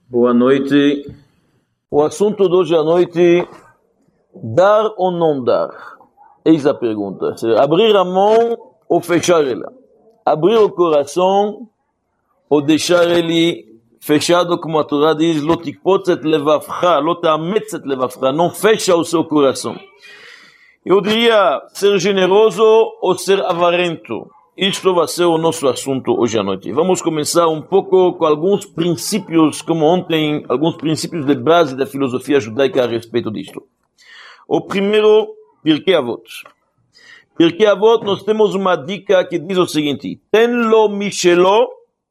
Boa noite. O assunto de hoje à noite, dar ou não dar? Eis a pergunta. Abrir a mão ou fechar ela? Abrir o coração ou deixar ele fechado, como a Torá diz, lo tikpotzet levavcha, lo ta'ametzet levavcha, não fecha o seu coração. Eu diria ser generoso ou ser avarento. Isto vai ser o nosso assunto hoje à noite. Vamos começar um pouco com alguns princípios, como ontem, alguns princípios de base da filosofia judaica a respeito disto. O primeiro, Pirkei Avot. Pirkei Avot, nós temos uma dica que diz o seguinte: Ten lo mishelo,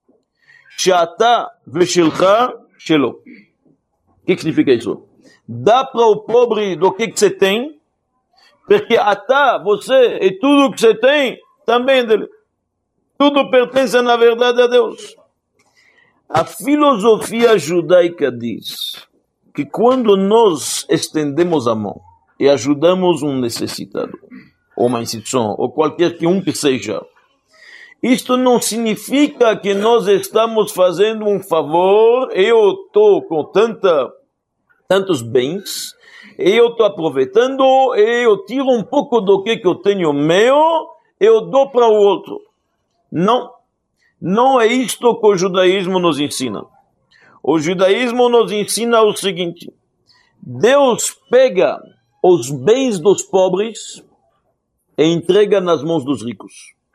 she'ata veshelcha shelo. O que significa isso? Dá para o pobre do que você tem, porque ata, você e tudo que você tem, também é dele. Tudo pertence, na verdade, a Deus. A filosofia judaica diz que quando nós estendemos a mão e ajudamos um necessitado, ou uma instituição, ou qualquer que seja, isto não significa que nós estamos fazendo um favor, eu estou com tantos bens, eu estou aproveitando, eu tiro um pouco do que eu tenho meu, eu dou para o outro. Não é isto que o judaísmo nos ensina. O judaísmo nos ensina o seguinte: Deus pega os bens dos pobres e entrega nas mãos dos ricos.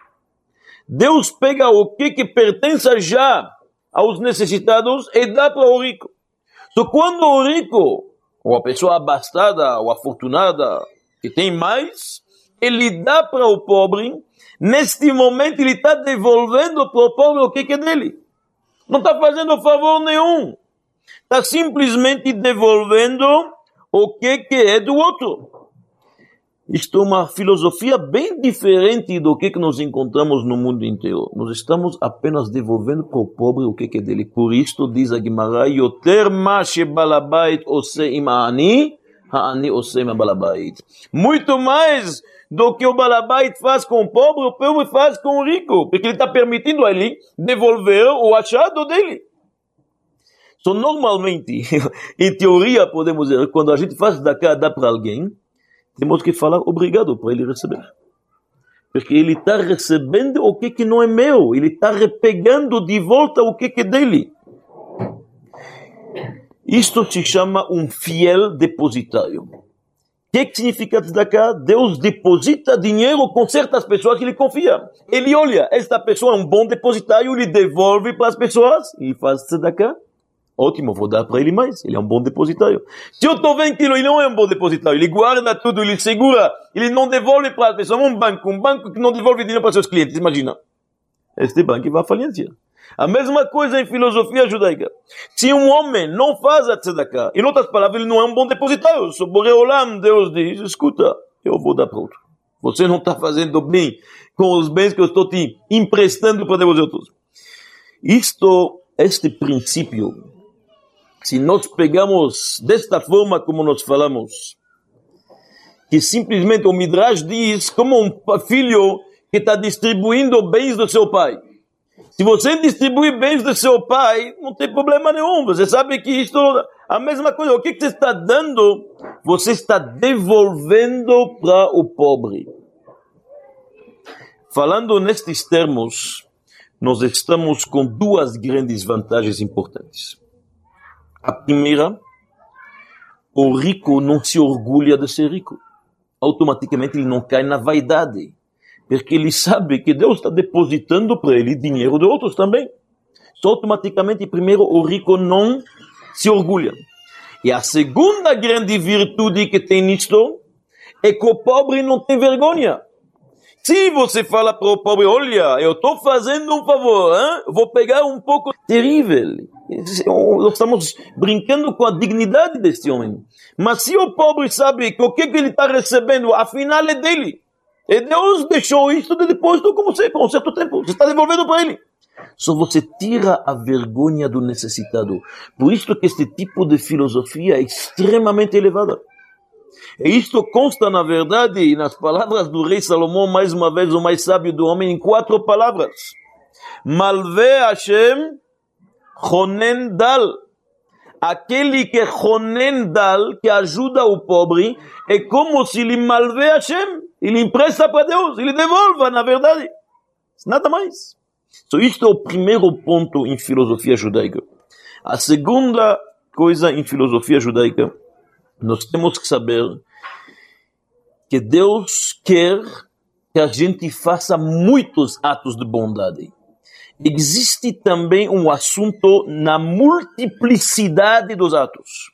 Deus pega o que pertence já aos necessitados e dá para o rico. Então, quando o rico, ou a pessoa abastada, ou afortunada, que tem mais, ele dá para o pobre. Neste momento ele está devolvendo para o pobre o que é dele. Não está fazendo favor nenhum. Está simplesmente devolvendo o que é do outro. Isto é uma filosofia bem diferente do que nós encontramos no mundo inteiro. Nós estamos apenas devolvendo para o pobre o que é dele. Por isto diz a Gemara, Yoter ma shebalabait ose im ha'ani, ha'ani ose im balabait. Muito mais do que o balabait faz com o pobre faz com o rico, porque ele está permitindo a ele devolver o achado dele. Então, normalmente, em teoria, podemos dizer, quando a gente faz dá para alguém, temos que falar obrigado para ele receber. Porque ele está recebendo o que não é meu, ele está repegando de volta o que é dele. Isto se chama um fiel depositário. O que significa tzedakah? Deus deposita dinheiro com certas pessoas que ele confia. Ele olha, esta pessoa é um bom depositário, ele devolve para as pessoas e faz tzedakah. Ótimo, vou dar para ele mais, ele é um bom depositário. Se eu estou vendo que ele não é um bom depositário, ele guarda tudo, ele segura, ele não devolve para as pessoas, um banco que não devolve dinheiro para seus clientes, imagina. Este banco vai à falência. A mesma coisa em filosofia judaica. Se um homem não faz a tzedakah, em outras palavras, ele não é um bom depositário. Se o Borei Olam, Deus diz, escuta, eu vou dar para outro. Você não está fazendo bem com os bens que eu estou te emprestando para devolver outros. Este princípio, se nós pegamos desta forma como nós falamos, que simplesmente o Midrash diz como um filho que está distribuindo bens do seu pai. Se você distribui bens do seu pai, não tem problema nenhum. Você sabe que isto é a mesma coisa. O que você está dando, você está devolvendo para o pobre. Falando nestes termos, nós estamos com duas grandes vantagens importantes. A primeira, o rico não se orgulha de ser rico. Automaticamente ele não cai na vaidade. Porque ele sabe que Deus está depositando para ele dinheiro de outros também. Só automaticamente, primeiro, o rico não se orgulha. E a segunda grande virtude que tem nisto é que o pobre não tem vergonha. Se você fala para o pobre, olha, eu estou fazendo um favor, vou pegar um pouco terrível. Nós estamos brincando com a dignidade deste homem. Mas se o pobre sabe que o que ele está recebendo, afinal é dele. E Deus deixou isso de depósito com você, por um certo tempo. Você está devolvendo para ele. Só você tira a vergonha do necessitado. Por isso que este tipo de filosofia é extremamente elevada. E isto consta, na verdade, nas palavras do rei Salomão, mais uma vez o mais sábio do homem, em 4 palavras. Malve Hashem Chonen Dal. aquele que Honen Dal, que ajuda o pobre, é como se ele malvê Hashem. Ele empresta para Deus, ele devolve, na verdade. Nada mais. So, isto é o primeiro ponto em filosofia judaica. A segunda coisa em filosofia judaica, nós temos que saber que Deus quer que a gente faça muitos atos de bondade. Existe também um assunto na multiplicidade dos atos.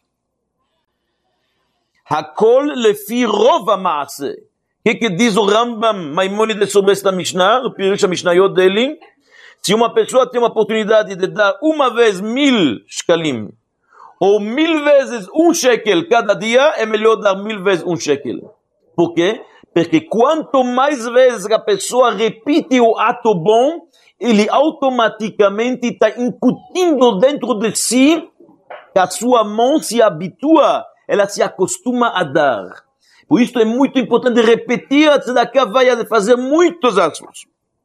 Hakol lefi rov ha'maaseh. O que diz o Rambam Maimonides sobre esta Mishnah, o Pirush HaMishnayot dele? Se uma pessoa tem uma oportunidade de dar uma vez 1000 shekalim, ou 1000 vezes 1 shekel cada dia, é melhor dar 1000 vezes 1 shekel. Por quê? Porque quanto mais vezes a pessoa repite o ato bom, ele automaticamente está incutindo dentro de si que a sua mão se habitua, ela se acostuma a dar. Por isso é muito importante repetir a tzedakah, vai fazer muitos atos.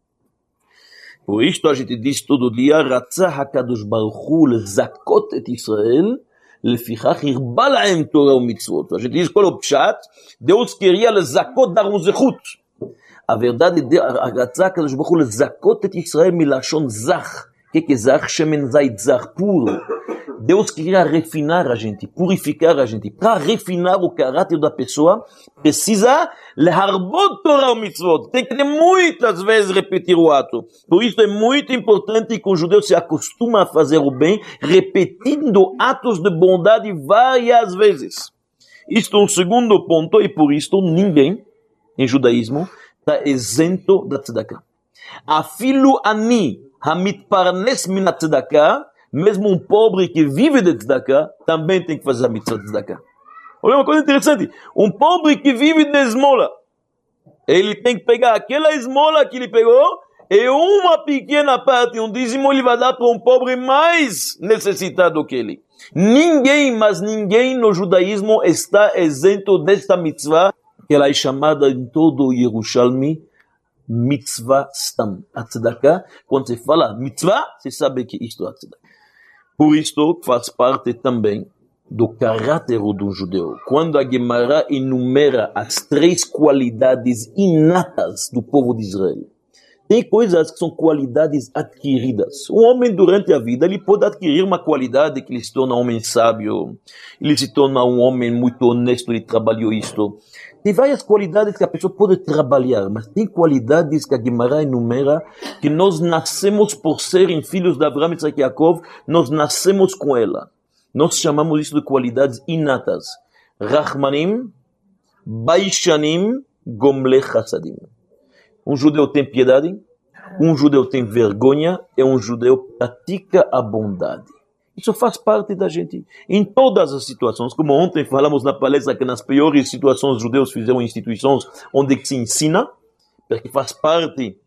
Por isso a gente diz todo dia, Ratzah HaKadosh Baruch Hu lezakot et Israel, lefichach hirba lahem Torah u'mitzvot. A gente diz, qual é o pshat? Deus queria lezakot, dar um zechut. A verdade é Ratzah HaKadosh Baruch Hu lezakot et Israel milashon zach. O que é zach? Shemen zait zach puro. Deus queria refinar a gente, purificar a gente. Para refinar o caráter da pessoa, precisa leharbot Torah ou mitzvot. Tem que muitas vezes repetir o ato. Por isso é muito importante que o judeu se acostuma a fazer o bem, repetindo atos de bondade várias vezes. Isto é um segundo ponto, e por isso ninguém, em judaísmo, está isento da tzedakah. Afilu ani hamitparnes min tzedakah, mesmo um pobre que vive de tzedakah, também tem que fazer a mitzvah de tzedakah. Olha uma coisa interessante. Um pobre que vive de esmola, ele tem que pegar aquela esmola que ele pegou, e uma pequena parte, um dízimo, ele vai dar para um pobre mais necessitado que ele. Ninguém, mas ninguém no judaísmo está isento desta mitzvah, que ela é chamada em todo o Yerushalmi, mitzvah stam. A tzedakah, quando se fala mitzvah, você sabe que isto é a tzedakah. Por isto faz parte também do caráter do judeu. Quando a Gemara enumera as 3 qualidades inatas do povo de Israel, tem coisas que são qualidades adquiridas. Um homem durante a vida, ele pode adquirir uma qualidade que ele se torna um homem sábio, ele se torna um homem muito honesto, ele trabalhou isto. Tem várias qualidades que a pessoa pode trabalhar, mas tem qualidades que a Gemara enumera que nós nascemos por serem filhos de Abraham, Isaac e Yaakov, nós nascemos com ela. Nós chamamos isso de qualidades inatas. Rachmanim, Baishanim, Gomle Chassadim. Um judeu tem piedade, um judeu tem vergonha, e um judeu pratica a bondade. Isso faz parte da gente, em todas as situações. Como ontem falamos na palestra que nas piores situações os judeus fizeram instituições onde se ensina, porque faz parte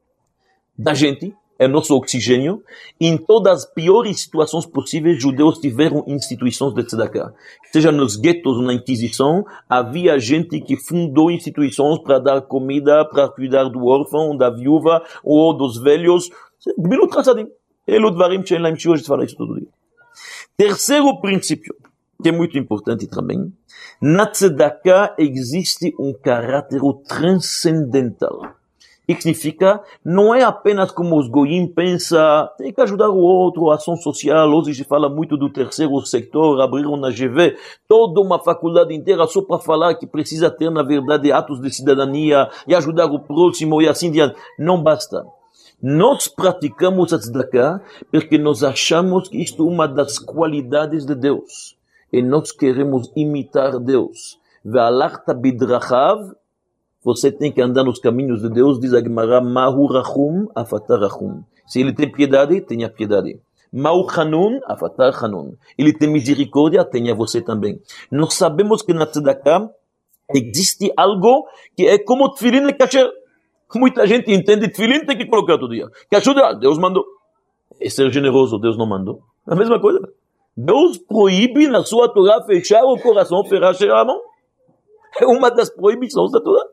da gente, é nosso oxigênio. Em todas as piores situações possíveis, judeus tiveram instituições de tzedakah. Seja nos guetos ou na Inquisição, havia gente que fundou instituições para dar comida, para cuidar do órfão, da viúva ou dos velhos. Gmilut Chassadim. Elo dvarim she'en lahem shiur, a gente fala isso todo dia. Terceiro princípio, que é muito importante também, na tzedakah existe um caráter transcendental. O que significa, não é apenas como os goyim pensam, tem que ajudar o outro, ação social. Hoje se fala muito do terceiro setor, abriram na GV toda uma faculdade inteira só para falar que precisa ter, na verdade, atos de cidadania e ajudar o próximo e assim diante. Não basta. Nós praticamos a tzedakah porque nós achamos que isto é uma das qualidades de Deus. E nós queremos imitar Deus. Ve'alachta bidrachav, você tem que andar nos caminhos de Deus, diz a Gemara, Mahu rachum, afatar rachum. Se ele tem piedade, tenha piedade. Mahu chanun, afatar chanun. Ele tem misericórdia, tenha você também. Nós sabemos que na tzedakah existe algo que é como tefilin e kasher. Muita gente entende, tefilin tem que colocar todo dia. Que ajuda, Deus mandou. É ser generoso, Deus não mandou. É a mesma coisa. Deus proíbe na sua Torá fechar o coração, fechar a mão. É uma das proibições da Torá.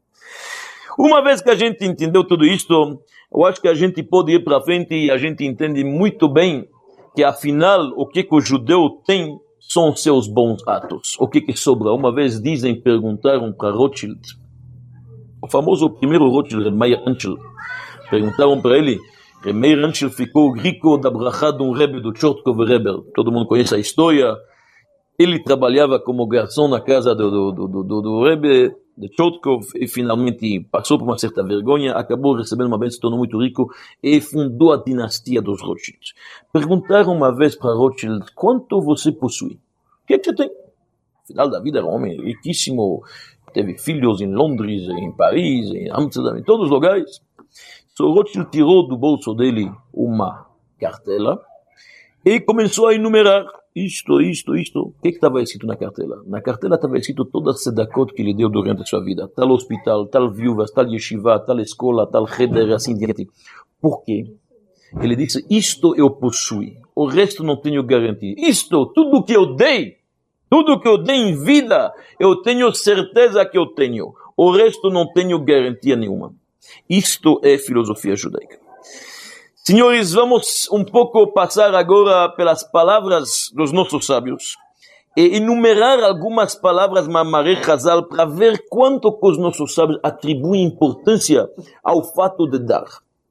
Uma vez que a gente entendeu tudo isto, eu acho que a gente pode ir para frente e a gente entende muito bem que afinal o que o judeu tem são seus bons atos. O que sobra? Uma vez perguntaram para Rothschild, o famoso primeiro Rothschild, Meir Anchel, perguntaram para ele, Meir Anchel ficou rico da brachá de Rebbe, do Chortkov Rebbe, todo mundo conhece a história. Ele trabalhava como garçom na casa do Rebbe, de Chortkov, e finalmente passou por uma certa vergonha, acabou recebendo uma bênção, se tornou muito rico e fundou a dinastia dos Rothschild. Perguntaram uma vez para Rothschild, quanto você possui? O que você tem? No final da vida era um homem riquíssimo, teve filhos em Londres, em Paris, em Amsterdã, em todos os lugares. So Rothschild tirou do bolso dele uma cartela e começou a enumerar isto. O que estava escrito na cartela? Na cartela estava escrito todas as tzedakot que ele deu durante a sua vida. Tal hospital, tal viúvas, tal yeshiva, tal escola, tal cheder, assim diante. Por quê? Ele disse, isto eu possuo, o resto não tenho garantia. Isto, tudo que eu dei em vida, eu tenho certeza que eu tenho. O resto não tenho garantia nenhuma. Isto é filosofia judaica. Senhores, vamos um pouco passar agora pelas palavras dos nossos sábios e enumerar algumas palavras Mamarei Chazal para ver quanto que os nossos sábios atribuem importância ao fato de dar.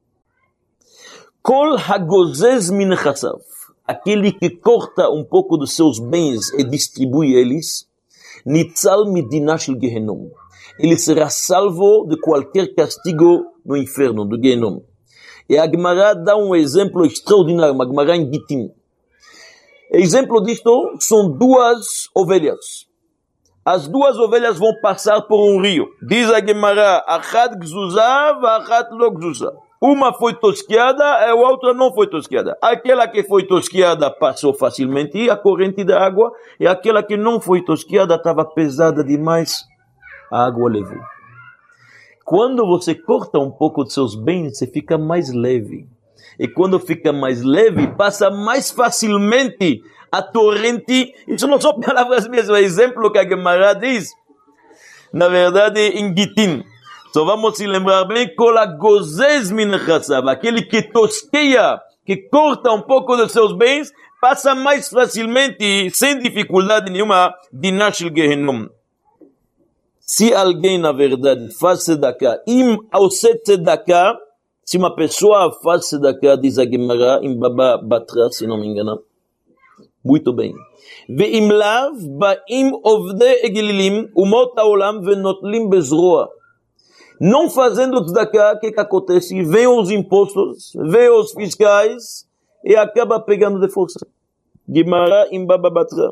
Kol hagozez min chassav, aquele que corta um pouco dos seus bens e distribui eles, nitzal midina shel Gehenom, ele será salvo de qualquer castigo no inferno, do Gehenom. E a Gemara dá um exemplo extraordinário, uma Gemara em Gittin. Exemplo disto são duas ovelhas. As duas ovelhas vão passar por um rio. Diz a Gemara, achat gzuzav, achat lo gzuzav. Uma foi tosquiada e a outra não foi tosquiada. Aquela que foi tosquiada passou facilmente a corrente da água, e aquela que não foi tosquiada estava pesada demais, a água levou. Quando você corta um pouco dos seus bens, você fica mais leve. E quando fica mais leve, passa mais facilmente a torrente. Isso não são palavras minhas, é um exemplo que a Gemara diz. Na verdade, em Gittin. Só vamos se lembrar bem, Kol hagozez min chassav, aquele que tosqueia, que corta um pouco dos seus bens, passa mais facilmente, sem dificuldade nenhuma, dinah shel Gehenom. Se alguém, na verdade, faz tzedakah, se uma pessoa faz tzedakah, diz a Gemara, em Baba Batra, se não me engano, muito bem. Ve'im lav ba'im ovdei egililim, umot ha'olam ve'notlim bezroa. Não fazendo tzedakah, o que acontece? Vem os impostos, vem os fiscais, e acaba pegando de força. Gemara em Baba Batra.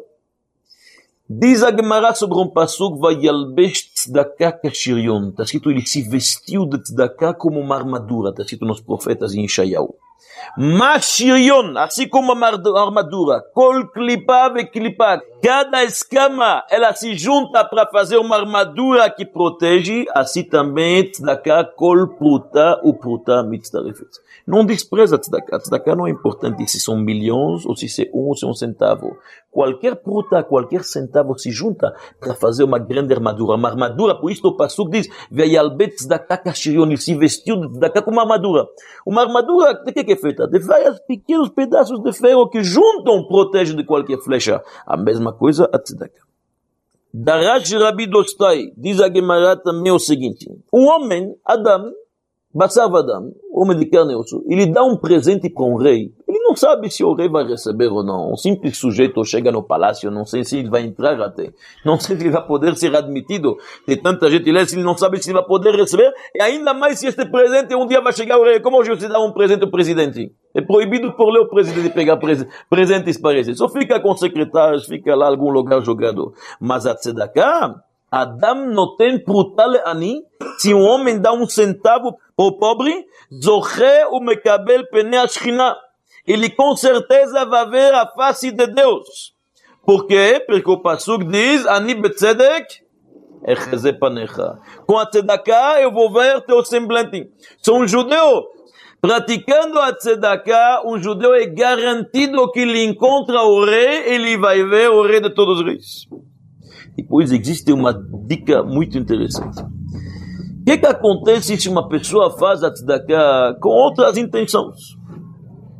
Diz a Gemara sobre um pasuk, vayalbesh tzedakah kashirion. Está escrito, ele se vestiu de tzedakah como uma armadura. Está escrito nos profetas em Yeshayahu. Mashirion, assim como uma armadura. Kol klipa ve klipa. Cada escama, ela se junta para fazer uma armadura que protege. Assim também, tzedakah, kol pruta, u pruta mitzdarefet. Não despreza tzedakah. Tzedakah não é importante se são milhões ou se é ou se é um centavo. Qualquer pruta, qualquer centavo se junta para fazer uma grande armadura. Uma armadura, por isso o pasuk diz, veyalbet tzedakah kashirion, ele se vestiu de tzedakah como uma armadura. Uma armadura, de que é feita? De vários pequenos pedaços de ferro que juntam, protegem de qualquer flecha. A mesma coisa a tzedakah. Darash Rabi Dostai, diz a Gemara também o seguinte, um homem, Adam, Basar Adam, homem de carne e osso, ele dá um presente para um rei. Ele não sabe se o rei vai receber ou não. Um simples sujeito chega no palácio, não sei se ele vai entrar até. Não sei se ele vai poder ser admitido. Tem tanta gentileza, ele não sabe se ele vai poder receber. E ainda mais se este presente um dia vai chegar ao rei. Como hoje você dá um presente ao presidente? É proibido por lei o presidente pegar presentes para ele. Só fica com secretários, fica lá em algum lugar jogado. Mas a tzedakah, Adam noten pruta le'ani, se um homem dá um centavo para o pobre, zoche o mekabel pene ashchina, ele com certeza vai ver a face de Deus. Por quê? Porque o pasuk diz, ani betzedek echeze panecha. Com a tzedakah eu vou ver teu semblante. Se um judeu praticando a tzedakah, um judeu é garantido que ele encontra o rei, ele vai ver o rei de todos os reis. Depois existe uma dica muito interessante. O que acontece se uma pessoa faz a tzedakah com outras intenções?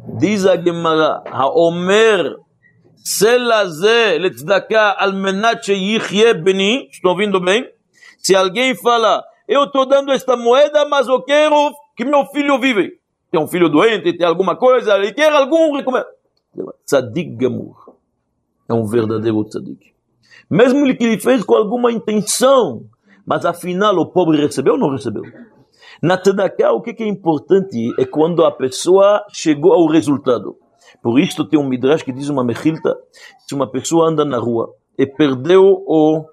Diz a Gemara, Haomer, Selazé, Letzedaka, Almenat Sheyichyeh Beni, estão ouvindo bem? Se alguém fala, eu estou dando esta moeda, mas eu quero que meu filho vive. Tem um filho doente, tem alguma coisa, ele quer algum recomendo. Tzadik Gamur. É um verdadeiro tzadik. Mesmo que ele fez com alguma intenção, mas afinal o pobre recebeu ou não recebeu? Na tzedakah, o que é importante é quando a pessoa chegou ao resultado. Por isso tem um midrash que diz uma mechilta, se uma pessoa anda na rua e perdeu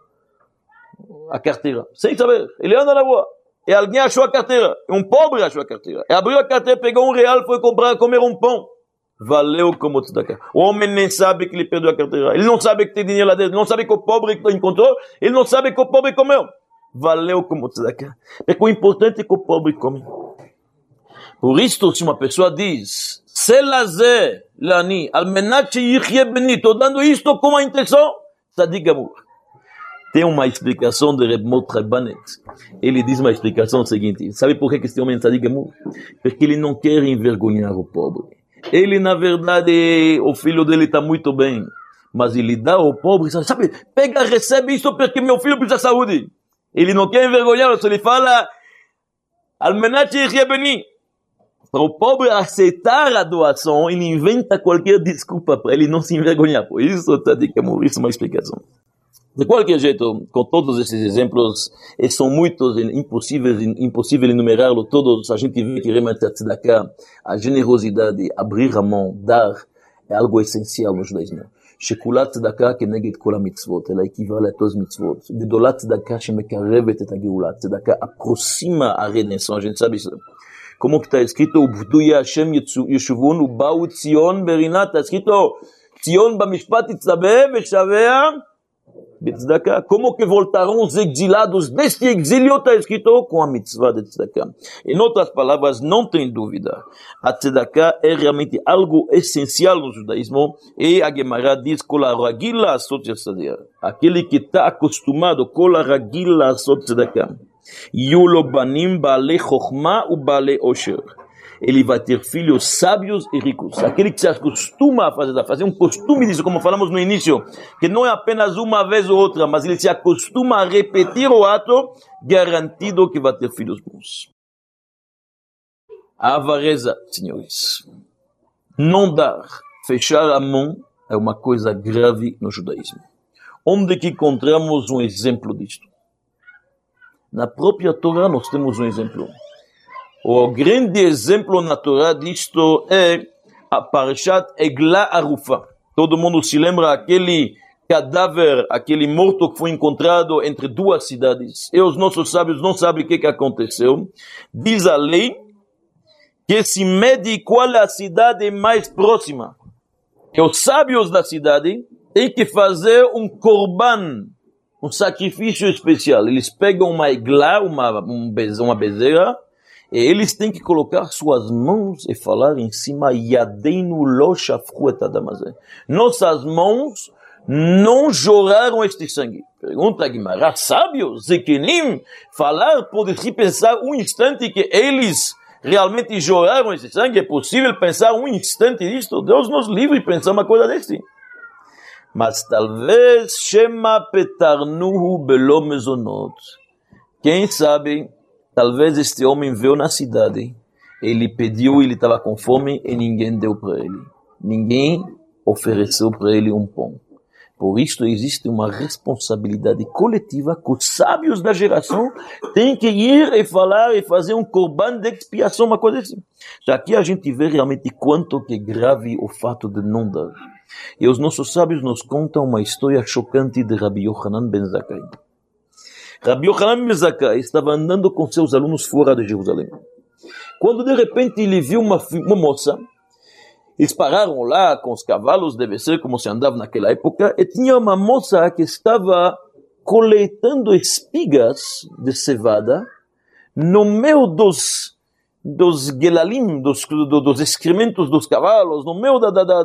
a carteira, sem saber, ele anda na rua, e alguém achou a carteira, um pobre achou a carteira, e abriu a carteira, pegou R$1, foi comer um pão, valeu como tzedakah. O homem nem sabe que ele perdeu a carteira, ele não sabe que tem dinheiro lá dentro, ele não sabe que o pobre encontrou, ele não sabe que o pobre comeu, valeu como tzedakah. Porque o importante é que o pobre come. Por isso, se uma pessoa diz, Selazé, Lani, Almenat Sheyichyeh Beni, estou dando isto com a intenção, Tzadik Gamur. Tem uma explicação de Reb Mordechai Banet. Ele diz uma explicação seguinte. Sabe por que esse homem é Tzadik Gamur? Porque ele não quer envergonhar o pobre. Ele, na verdade, o filho dele está muito bem. Mas ele dá ao pobre, sabe, pega, recebe isso porque meu filho precisa de saúde. Ele não quer envergonhar, ele fala, Almenat Sheyichyeh Beni. Para o pobre aceitar a doação, ele inventa qualquer desculpa para ele não se envergonhar. Por isso, Tzadik Gamur, isso é uma explicação. De qualquer jeito, com todos esses exemplos, e são muitos, impossível enumerá-los todos, a gente vê que realmente a tzedakah, a generosidade, abrir a mão, dar, é algo essencial no judaísmo. Shekulat tzedakah keneged kol ha-mitzvot, ela equivale a todas as mitzvot. Gedolat tzedakah shemekarevet et ha-geulah, tzedakah aproxima a redenção, a gente sabe isso. Como que está escrito, Ubduye Hashem Yeshuvun, Ubau Tzion Berinat, está escrito, Tzion bamishpat itzabeh veshavea, Tzedakah. Como que voltarão os exilados deste exílio? Está escrito com a mitzvah de tzedakah. Em outras palavras, não tem dúvida. A tzedakah é realmente algo essencial no judaísmo. E a Gemara diz, Kol ha-ragil la'asot tzedakah. Aquele que está acostumado, Kol ha-ragil la'asot tzedakah. Yulo banim ba'alei chokhmah u ba'alei osher. Ele vai ter filhos sábios e ricos. Aquele que se acostuma a fazer um costume disso, como falamos no início, que não é apenas uma vez ou outra, mas ele se acostuma a repetir o ato, garantido que vai ter filhos bons. A avareza, senhores, não dar, fechar a mão, é uma coisa grave no judaísmo. Onde que encontramos um exemplo disto? Na própria Torá nós temos um exemplo. O grande exemplo na Torá disto é a Parashat Eglah Arufa. Todo mundo se lembra aquele cadáver, aquele morto que foi encontrado entre duas cidades. E os nossos sábios não sabem o que aconteceu. Diz a lei que se mede qual é a cidade mais próxima. E os sábios da cidade têm que fazer um korban, um sacrifício especial. Eles pegam uma Eglah, uma bezerra, e eles têm que colocar suas mãos e falar em cima, Yadeinu lo shafchu et adam hazeh. Nossas mãos não jorraram este sangue. Pergunta a Guimarães, sábios, Zekenim, falar, pode-se pensar um instante que eles realmente jorraram esse sangue? É possível pensar um instante disto? Deus nos livre de pensar uma coisa desse. Mas talvez, Shema petarnuhu belo mezonot. Quem sabe, talvez este homem veio na cidade, ele pediu, ele estava com fome e ninguém deu para ele. Ninguém ofereceu para ele um pão. Por isso existe uma responsabilidade coletiva que os sábios da geração têm que ir e falar e fazer um korban de expiação, uma coisa assim. Já aqui a gente vê realmente quanto que é grave o fato de não dar. E os nossos sábios nos contam uma história chocante de Rabbi Yochanan ben Zakkai. Rabbi Yochanan ben Zakkai estava andando com seus alunos fora de Jerusalém. Quando de repente ele viu uma moça, eles pararam lá com os cavalos, deve ser como se andava naquela época, e tinha uma moça que estava coletando espigas de cevada no meio dos gelalim, dos excrementos dos cavalos, no meio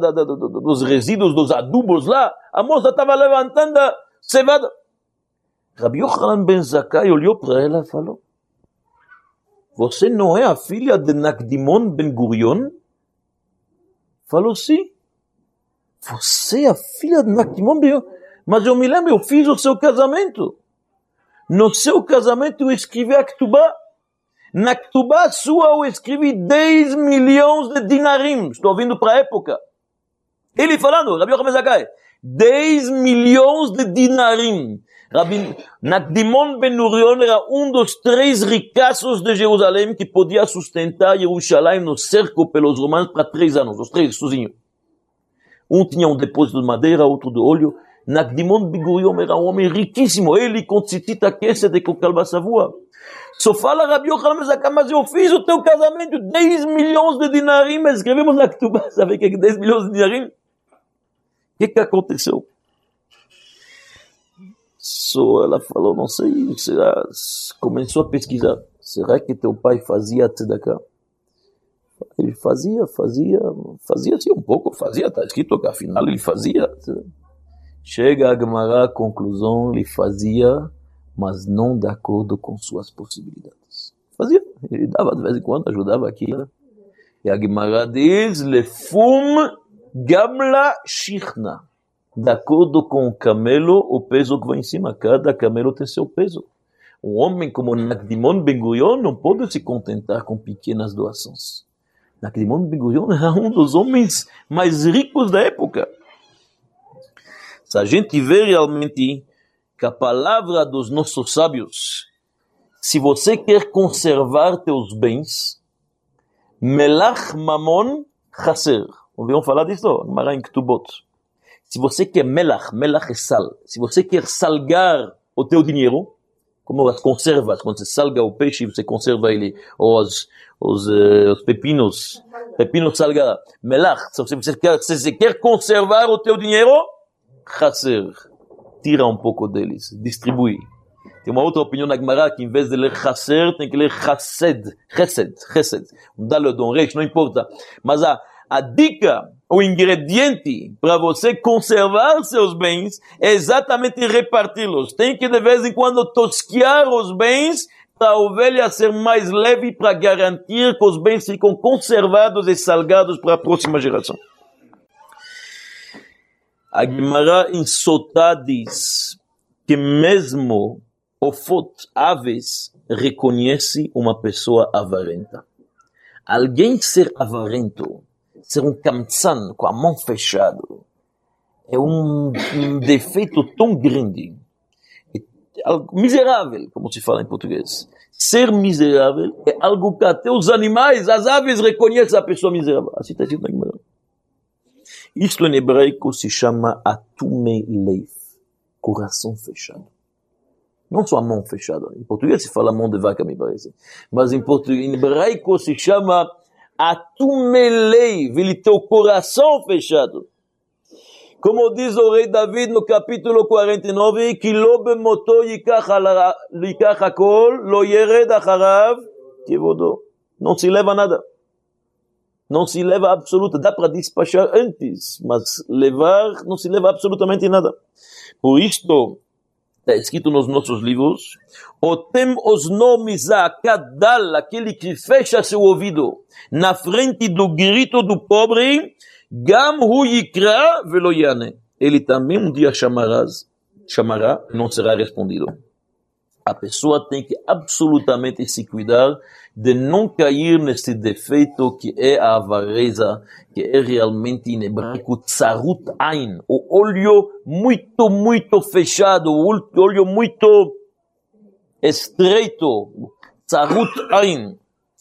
dos resíduos, dos adubos lá. A moça estava levantando a cevada. Rabbi Yochanan ben Zakkai olhou para ela e falou: você não é a filha de Nakdimon ben Gurion? Falou, sim. Você é a filha de Nakdimon Ben Gurion. Mas eu me lembro, eu fiz o seu casamento. No seu casamento eu escrevi a Ketubá. Na Ketubá sua eu escrevi 10 milhões de dinarim. Estou vindo para a época. Ele falando, Rabi Yochanan Zakkai, 10 milhões de dinarim. Nakdimon Ben Gurion era dos 3 ricaços de Jerusalém que podia sustentar Jerusalém no cerco pelos romanos para 3 anos, os 3 sozinhos. Tinha depósito de madeira, outro de óleo. Nakdimon Ben Gurion era homem riquíssimo. Ele com Tzitita Kesed e com Kalba Savua. Só fala Rabi Yochanan Zakkai, mas eu fiz o teu casamento, 10 milhões de dinarim, escrevemos na Ketubá, sabe o que é 10 milhões de dinarim? O que aconteceu? Só ela falou, não sei, será, começou a pesquisar. Será que teu pai fazia tzedakah? Ele fazia assim um pouco, está escrito que afinal ele fazia. Chega a Gemara à conclusão, ele fazia, mas não de acordo com suas possibilidades. Fazia, ele dava de vez em quando, ajudava aqui. E a Gemara diz, lefum gamla shichna. De acordo com o camelo, o peso que vai em cima, cada camelo tem seu peso. Um homem como Nakdimon Ben Gurion não pode se contentar com pequenas doações. Nakdimon Ben Gurion era dos homens mais ricos da época. Se a gente vê realmente que a palavra dos nossos sábios, se você quer conservar teus bens, melach mamon chaser. Ouviram falar disso? Gemara em Ketubot. Se você quer melach é sal. Se você quer salgar o teu dinheiro, como as conservas, quando você salga o peixe, você conserva ele, ou os pepinos salgados. Melach, se você quer conservar o teu dinheiro, chaser, tira um pouco deles, distribui. Tem uma outra opinião na Gemara que em vez de ler chaser, tem que ler chesed. Dá le don reich, não importa. Mas a dica, o ingrediente para você conservar seus bens é exatamente reparti-los. Tem que de vez em quando tosquear os bens para a ovelha ser mais leve, para garantir que os bens ficam conservados e salgados para a próxima geração. A Gemara em Sotá diz que mesmo aves, reconhece uma pessoa avarenta. Alguém ser avarento, ser um kamtzan com a mão fechada, é um defeito tão grande, miserável, como se fala em português. Ser miserável é algo que até os animais, as aves reconhecem a pessoa miserável. Assim está escrito na Gemara. Isto em hebraico se chama atume leif, coração fechado. Não só a mão fechada. Em português se fala mão de vaca, me parece. Mas em hebraico se chama atumelei, ele tem o coração fechado. Como diz o rei David no capítulo 49, que lo bemoto yikach hakol, lo yered acharav kivodo. Não se leva nada. Não se leva absoluta. Dá para despachar antes, mas levar não se leva absolutamente nada. Por isto, está escrito nos nossos livros, Otem osno mizakadal, aquele que fecha seu ouvido na frente do grito do pobre, gam hu yikra velo yane. Ele também um dia chamará e não será respondido. A pessoa tem que absolutamente se cuidar de não cair nesse defeito que é a avareza, que é realmente em hebraico tzarut ain, o olho muito fechado, o olho muito estreito, tzarut ain.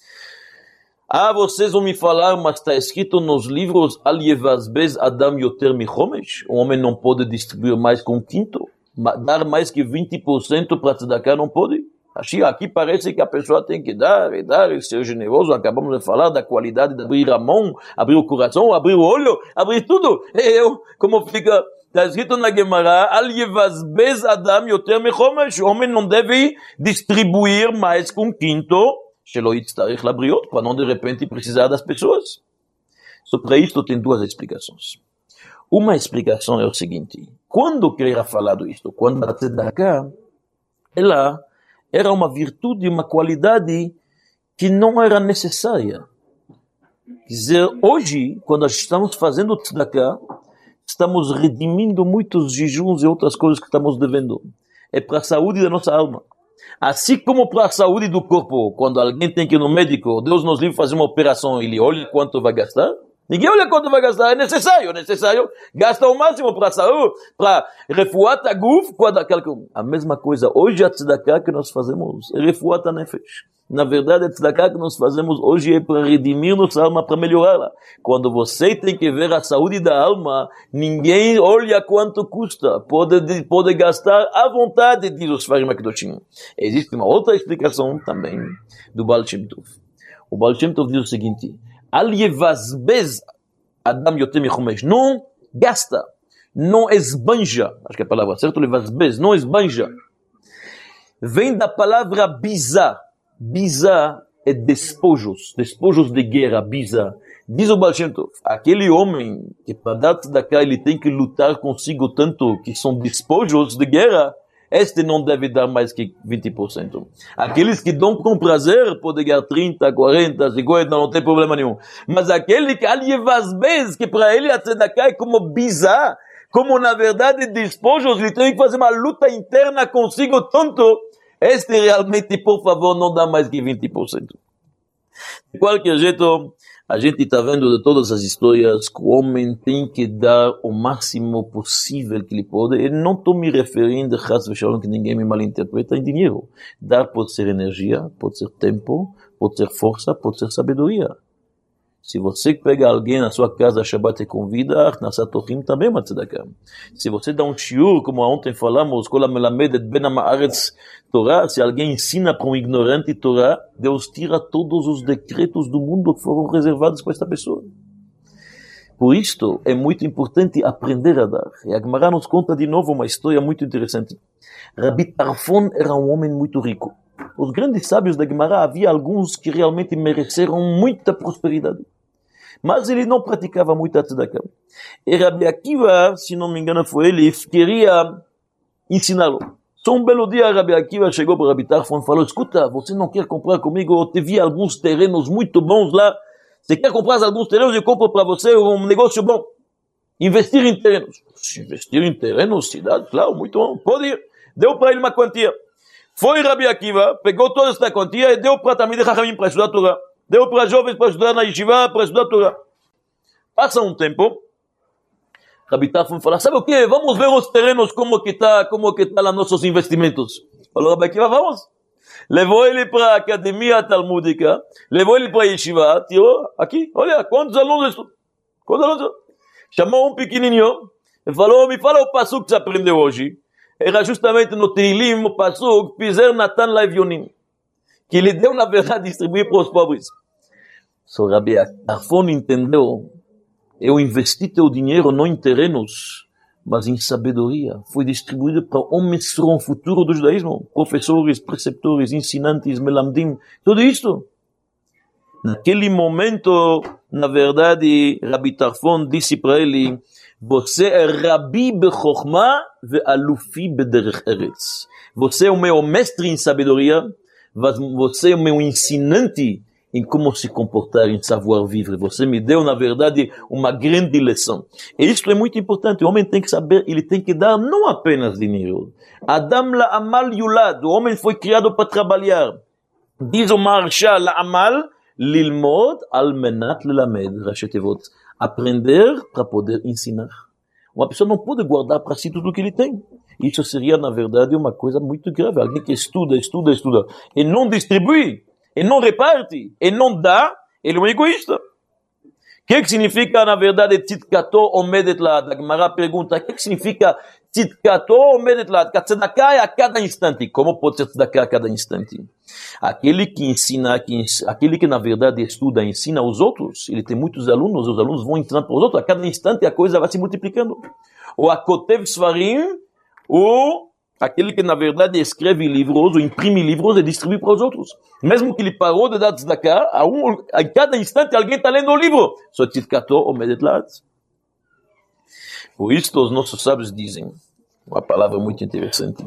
Vocês vão me falar, mas está escrito nos livros, Al yevazbez adam yoter michomesh, o homem não pode distribuir mais com um quinto. Dar mais que 20% para tzedakah não pode. Aqui parece que a pessoa tem que dar e ser generoso. Acabamos de falar da qualidade de abrir a mão, abrir o coração, abrir o olho, abrir tudo. Como fica, está escrito na Gemara, Al yevazbez adam yoter michomesh, o homem não deve distribuir mais que um quinto, shelo yitztarich labriot, para não de repente precisar das pessoas. Sobre isto tem duas explicações. Uma explicação é o seguinte: quando queria falar isto, quando a tzedakah, ela era uma virtude, uma qualidade que não era necessária. Quer dizer, hoje, quando estamos fazendo tzedakah, estamos redimindo muitos jejuns e outras coisas que estamos devendo. É para a saúde da nossa alma. Assim como para a saúde do corpo, quando alguém tem que ir no médico, Deus nos livre fazer uma operação, ele olha quanto vai gastar. Ninguém olha quanto vai gastar, é necessário. Gasta o máximo para a saúde, para refuat a guf, a mesma coisa. Hoje a tzedakah que nós fazemos é refuat a nefesh. Na verdade, a tzedakah que nós fazemos hoje é para redimir nossa alma, para melhorá-la. Quando você tem que ver a saúde da alma, ninguém olha quanto custa. Pode gastar à vontade, diz os Sfarim HaKadoshim. Existe uma outra explicação também do Baal Shem Tov. O Baal Shem Tov diz o seguinte: Al yevazbez Adam yotem mechumesh. Não gasta, não esbanja. Acho que é a palavra certa, levazbez, não esbanja. Vem da palavra bizar. Bizar é despojos de guerra, bizar. Diz o Baal Shem Tov, aquele homem que para dar tzedakah ele tem que lutar consigo tanto que são despojos de guerra, este não deve dar mais que 20%. Aqueles que dão com prazer podem ganhar 30, 40, 50, não tem problema nenhum. Mas aquele que aliyevazbez, que para ele a tzedakah é como bizar, como na verdade despojos, ele tem que fazer uma luta interna consigo tanto, este realmente, por favor, não dá mais que 20%. De qualquer jeito, a gente está vendo de todas as histórias que o homem tem que dar o máximo possível que ele pode. E não estou me referindo, que ninguém me malinterpreta, em dinheiro. Dar pode ser energia, pode ser tempo, pode ser força, pode ser sabedoria. Se você pega alguém na sua casa, Shabbat e convida, na Satorim também é uma tzedakah. Se você dá um shiur, como ontem falamos, Kol HaMelamed et Ben HaMaaretz Torah, se alguém ensina para um ignorante Torah, Deus tira todos os decretos do mundo que foram reservados para esta pessoa. Por isto, é muito importante aprender a dar. E a Gemara nos conta de novo uma história muito interessante. Rabbi Tarfon era um homem muito rico. Os grandes sábios da Gemara, havia alguns que realmente mereceram muita prosperidade. Mas ele não praticava muito a tzedakah. E Rabbi Akiva, se não me engano foi ele, queria ensiná-lo. Só um belo dia, Rabbi Akiva chegou para Rabbi Tarfon e falou: escuta, você não quer comprar comigo? Eu te vi alguns terrenos muito bons lá. Você quer comprar alguns terrenos? Eu compro para você um negócio bom. Investir em terrenos. Investir em terrenos, cidade, claro, muito bom. Pode ir. Deu para ele uma quantia. Foi Rabbi Akiva, pegou toda essa quantia e deu para Talmidei Chachamim para estudar a Torá. Deu para jovens para estudar na yeshiva, para estudar a Torá. Passa um tempo, Rabbi Tarfon fala: sabe o que? Vamos ver os terrenos, como que tá lá nossos investimentos. Falou Rabbi Akiva: vamos. Levou ele para a academia talmúdica, levou ele para a yeshiva, tirou aqui, olha, quantos alunos estudam? Chamou um pequenininho e falou: me fala o passuco que você aprendeu hoje. Era justamente no Teilim, o passuco, Pizer Natan Laivionim, que ele deu, na verdade, distribuir para os pobres. Só Rabbi Tarfon entendeu: eu investi teu dinheiro não em terrenos, mas em sabedoria. Foi distribuído para homens que serão o futuro do judaísmo. Professores, preceptores, ensinantes, melamdim, tudo isso. Naquele momento, na verdade, Rabbi Tarfon disse para ele: você é Rabi Bechokmah ve Alufi Bederech Eretz. Você é o meu mestre em sabedoria, você é o meu ensinante em como se comportar, em savoir vivre. Você me deu, na verdade, uma grande lição. E isso é muito importante. O homem tem que saber, ele tem que dar não apenas dinheiro. Adam la amal yulad. O homem foi criado para trabalhar. Diz o Maharsha, la amal lilmod al menat lelamed. Rachetevot. Aprender para poder ensinar. Uma pessoa não pode guardar para si tudo o que ele tem. Isso seria, na verdade, uma coisa muito grave. Alguém que estuda e não distribui, e não reparte, e não dá, ele é um egoísta. O que significa, na verdade, tzidkato omedet lad? A Gemara pergunta: o que significa tzidkato omedet lad? Que a tzedakah é a cada instante. Como pode ser tzedakah a cada instante? Aquele que ensina, aquele que, na verdade, estuda e ensina os outros, ele tem muitos alunos, os alunos vão ensinando para os outros, a cada instante a coisa vai se multiplicando. Ou a Kotev Sfarim, ou aquele que, na verdade, escreve livros, ou imprime livros e distribui para os outros. Mesmo que ele parou de dar tzedakah, a cada instante alguém está lendo o livro. Só tzidkato omedet lad. Por isso, os nossos sábios dizem uma palavra muito interessante: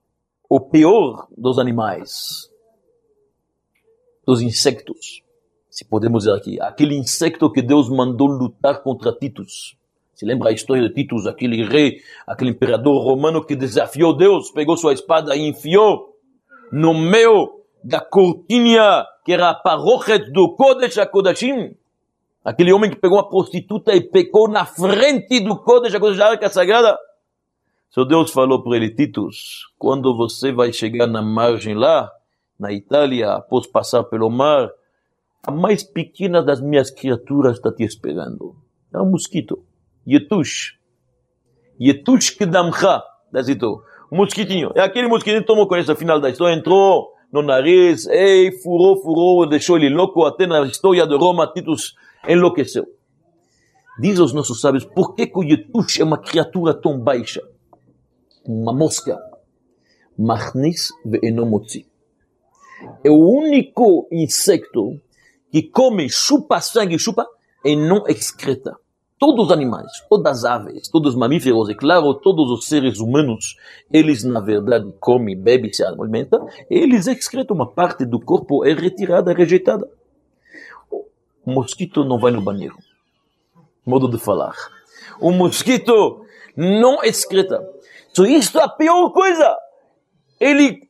o pior dos animais, dos insectos, se podemos dizer aqui, aquele insecto que Deus mandou lutar contra Titus. Se lembra a história de Titus, aquele rei, aquele imperador romano que desafiou Deus, pegou sua espada e enfiou no meio da cortina que era a parochet do Kodesh HaKodashim. Aquele homem que pegou uma prostituta e pecou na frente do Kodesh HaKodashim, da Arca Sagrada. Seu Deus falou para ele, Titus, quando você vai chegar na margem lá, na Itália, após passar pelo mar, a mais pequena das minhas criaturas está te esperando. É um mosquito. Yetush Kedamcha, um mosquitinho. É aquele mosquitinho que tomou conhecimento no final da história, entrou no nariz, furou, deixou ele louco, até na história de Roma, Titus enlouqueceu. Diz aos nossos sábios, por que o Yetush é uma criatura tão baixa? Uma mosca. Machnis ve'eno motzi. É o único insecto que come, chupa sangue, e não excreta. Todos os animais, todas as aves, todos os mamíferos e, claro, todos os seres humanos, eles, na verdade, comem, bebem, se alimentam, e eles excretam uma parte do corpo, é retirada, rejeitada. O mosquito não vai no banheiro. Modo de falar. O mosquito não excreta. So, isto é a pior coisa. Ele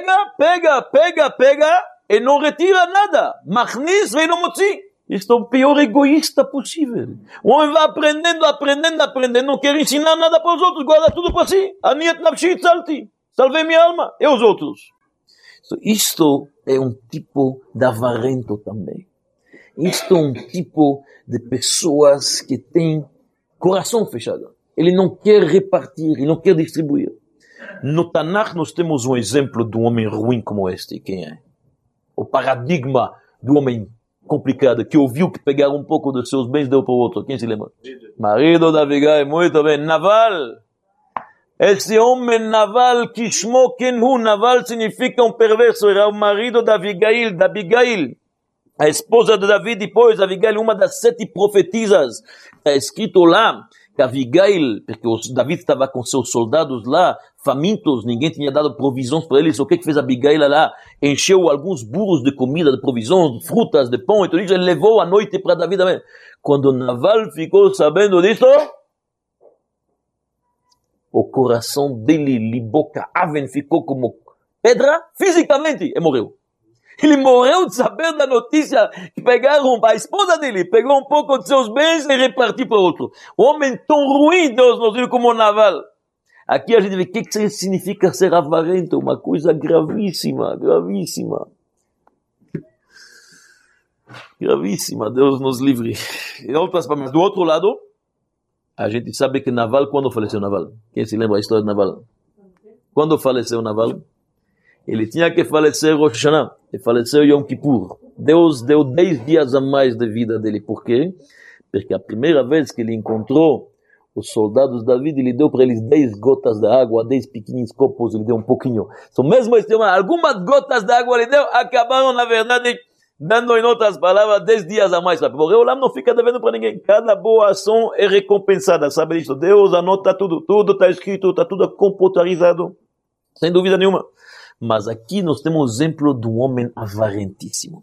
pega, e não retira nada. Machnis ve'eno motzi. Isto é o pior egoísta possível. O homem vai aprendendo, não quer ensinar nada para os outros, guarda tudo para si. Aniat nafshi tzalti. Salvei minha alma. E os outros? Isto é um tipo de avarento também. Isto é um tipo de pessoas que têm coração fechado. Ele não quer repartir, ele não quer distribuir. No Tanakh nós temos um exemplo de um homem ruim como este. Quem é? O paradigma do homem complicado, que ouviu que pegar um pouco dos seus bens e deu para o outro. Quem se lembra? Marido da Abigail, muito bem. Naval. Esse homem Naval, Kishmo Kenhu, Naval significa um perverso, era o marido da Abigail, a esposa de Davi, depois Abigail, uma das 7 profetisas. Está escrito lá, que Abigail, porque Davi estava com seus soldados lá, famintos, ninguém tinha dado provisões para eles. O que fez Abigail lá? Encheu alguns burros de comida, de provisões, de frutas, de pão, e tudo isso, ele levou à noite para Davi também. Quando Naval ficou sabendo disso, o coração dele, Liboca Aven, ficou como pedra, fisicamente, e morreu. Ele morreu de saber da notícia que pegaram a esposa dele, pegou um pouco de seus bens e repartiu para outro. O homem tão ruim, Deus nos viu como Naval. Aqui a gente vê o que significa ser avarento, uma coisa gravíssima. Gravíssima, Deus nos livre. E outras palavras, do outro lado, a gente sabe que Naval, quando faleceu Naval? Quem se lembra a história de Naval? Quando faleceu Naval? Ele tinha que falecer Rosh Hashanah, ele faleceu Yom Kippur. Deus deu 10 dias a mais de vida dele. Por quê? Porque a primeira vez que ele encontrou os soldados de Davi, ele deu para eles 10 gotas de água, 10 pequenos copos, ele deu um pouquinho. So, mesmo algumas gotas de água ele deu, acabaram, na verdade, dando, em outras palavras, 10 dias a mais. Porque o Olam não fica devendo para ninguém. Cada boa ação é recompensada, sabe disso? Deus anota tudo está escrito, está tudo computarizado, sem dúvida nenhuma. Mas aqui nós temos um exemplo de um homem avarentíssimo.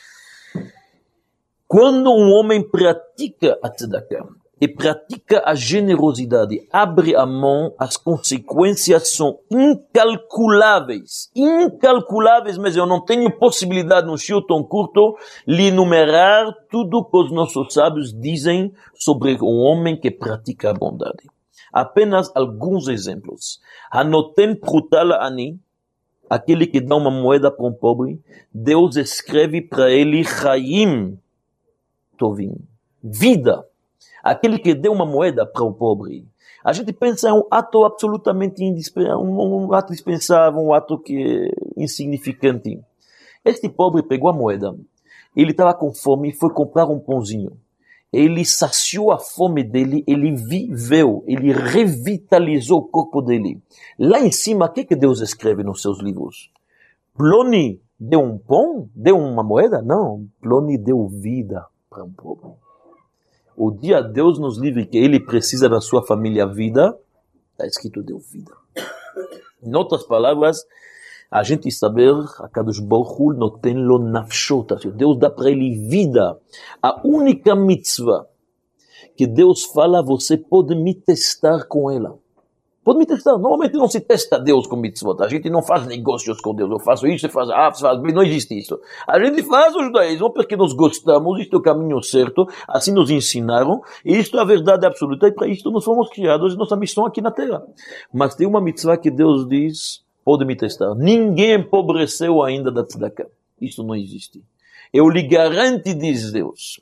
Quando um homem pratica a tzedakah e pratica a generosidade, abre a mão, as consequências são incalculáveis, mas eu não tenho possibilidade num shiur tão curto lhe enumerar tudo que os nossos sábios dizem sobre um homem que pratica a bondade. Apenas alguns exemplos. Hanoten pruta la'ani, aquele que dá uma moeda para um pobre, Deus escreve para ele Chaim Tovim, vida. Aquele que deu uma moeda para um pobre, a gente pensa em um ato absolutamente um ato dispensável, um ato que é insignificante. Este pobre pegou a moeda, ele estava com fome e foi comprar um pãozinho. Ele saciou a fome dele, ele viveu, ele revitalizou o corpo dele. Lá em cima, o que Deus escreve nos seus livros? Ploni deu um pão? Deu uma moeda? Não, Ploni deu vida para um pobre. O dia Deus nos livre que ele precisa da sua família vida, está escrito deu vida. Em outras palavras, A gente saber, a Kadosh Baruch Hu noten lo nafshot, Deus dá para ele vida. A única mitzvah que Deus fala, você pode me testar com ela. Pode me testar. Normalmente não se testa Deus com mitzvot. A gente não faz negócios com Deus. Eu faço isso, você faz não existe isso. A gente faz o judaísmo porque nós gostamos, isto é o caminho certo, assim nos ensinaram, e isto é a verdade absoluta, e para isto nós fomos criados, nossa missão aqui na Terra. Mas tem uma mitzvah que Deus diz, pode me testar. Ninguém empobreceu ainda da tzedakah. Isso não existe. Eu lhe garanto, diz Deus.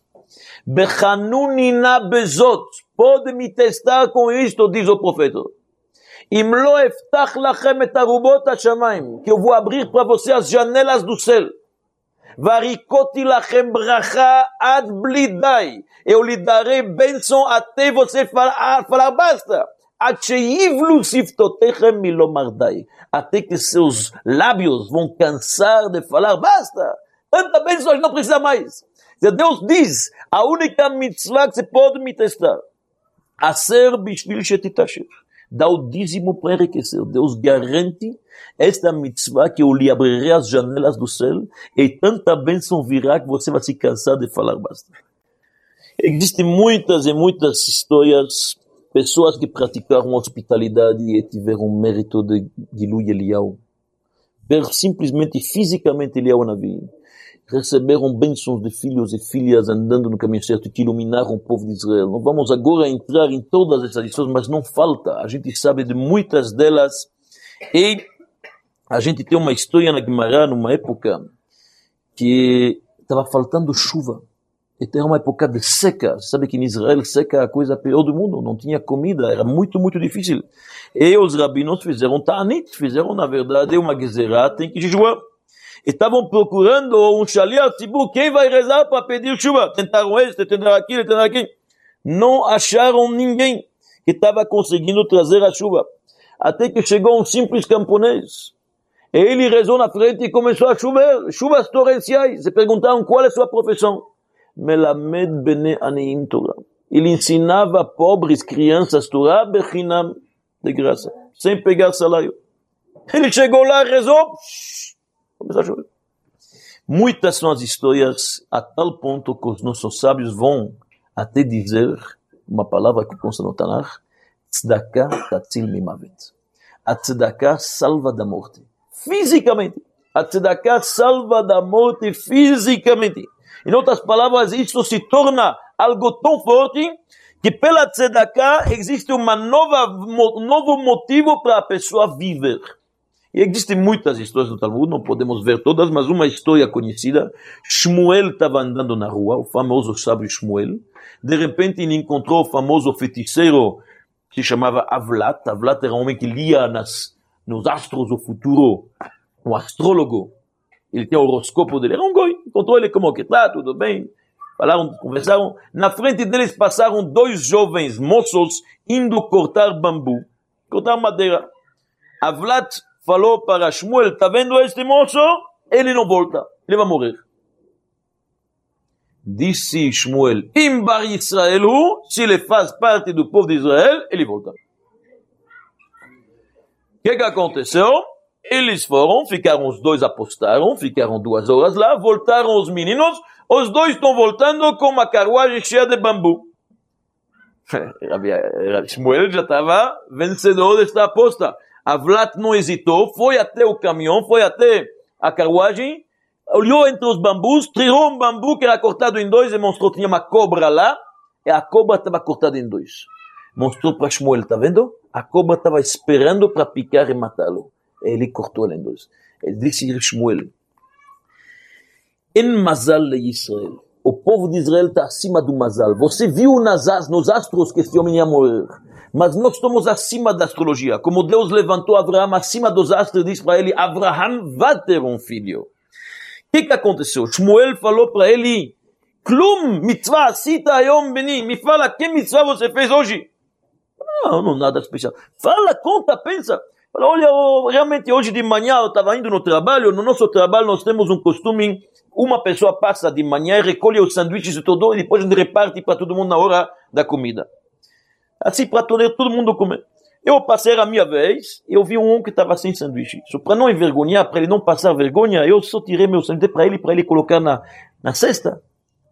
Bechanunina bezot. Pode me testar com isto, diz o profeta. Im lo eftach lachem et arubot hashamayim, que eu vou abrir para você as janelas do céu. Varikoti lachem bracha ad blidai. Eu lhe darei bênção até você falar basta. Ad sheyivlu siftotechem milomardai. Até que seus lábios vão cansar de falar basta. Tanta bênção a gente não precisa mais. Deus diz, a única mitzvah que você pode me testar. Aser bishvil shetitashir. Dá o dízimo para enriquecer. Deus garante esta mitzvah que eu lhe abrirei as janelas do céu e tanta bênção virá que você vai se cansar de falar bastante. Existem muitas e muitas histórias, pessoas que praticaram hospitalidade e tiveram mérito de Gilui Eliyahu. Ver simplesmente fisicamente Eliyahu Navi. Receberam bênçãos de filhos e filhas andando no caminho certo que iluminaram o povo de Israel. Não vamos agora entrar em todas essas histórias, mas não falta. A gente sabe de muitas delas. E a gente tem uma história na Guimarães, numa época que estava faltando chuva. E era uma época de seca. Sabe que em Israel seca é a coisa pior do mundo. Não tinha comida, era muito, muito difícil. E os rabinos fizeram ta'anit, fizeram na verdade uma gezerá, tem que jejuar. Estavam procurando um shaliach tzibur, quem vai rezar para pedir chuva? Tentaram este, tentaram aquilo. Não acharam ninguém que estava conseguindo trazer a chuva. Até que chegou um simples camponês. E ele rezou na frente e começou a chover, chuvas torrenciais. Se perguntaram qual é a sua profissão. Melamed bene aniim Torah. Ele ensinava pobres crianças Torah bechinam, de graça, sem pegar salário. Ele chegou lá, rezou, começou a chover. Muitas são as histórias a tal ponto que os nossos sábios vão até dizer uma palavra que consta no Tanakh: tzedakah tatzil mimavet. A tzedakah salva da morte. Fisicamente. A tzedakah salva da morte fisicamente. Em outras palavras, isso se torna algo tão forte que pela tzedakah existe um novo motivo para a pessoa viver. E existem muitas histórias no Talmud, não podemos ver todas, mas uma história conhecida. Shmuel estava andando na rua, o famoso sábio Shmuel. De repente ele encontrou o famoso feiticeiro que se chamava Avlat. Avlat era um homem que lia nos astros o futuro, um astrólogo. Ele tinha o horoscópio dele, era um goi. Encontrou ele como que tá, tudo bem. Falaram, conversaram. Na frente deles passaram dois jovens moços indo cortar bambu, cortar madeira. Avlat falou para Shmuel: tá vendo este moço? Ele não volta, ele vai morrer. Disse Shmuel: Im bar Israelu, se ele faz parte do povo de Israel, ele volta. O que aconteceu? Eles foram, ficaram os dois, apostaram, ficaram 2 horas lá, voltaram os meninos, os dois estão voltando com uma carruagem cheia de bambu. Shmuel já estava vencedor desta aposta. Avlat não hesitou, foi até o caminhão, foi até a carruagem, olhou entre os bambus, tirou um bambu que era cortado em 2 e mostrou que tinha uma cobra lá, e a cobra estava cortada em 2. Mostrou para Shmuel, tá vendo? A cobra estava esperando para picar e matá-lo. Ele cortou ela em 2. Ele disse a Shmuel: En mazal de Israel. O povo de Israel está acima do mazal. Você viu nos astros que esse homem ia morrer. Mas nós estamos acima da astrologia. Como Deus levantou Abraão acima dos astros, disse para ele: Abraão vai ter um filho. O que aconteceu? Shmuel falou para ele: Klum mitzvah asita ayom beni. Me fala, que mitzvah você fez hoje? Não, nada especial. Fala, conta, pensa. Fala, olha, realmente hoje de manhã eu estava indo no trabalho. No nosso trabalho nós temos um costume: uma pessoa passa de manhã e recolhe os sanduíches e tudo, e depois a gente reparte para todo mundo na hora da comida. Assim para todo mundo comer. Eu passei a minha vez e eu vi um homem que estava sem sanduíche. Para não envergonhar, para ele não passar vergonha, eu só tirei meu sanduíche para ele colocar na cesta.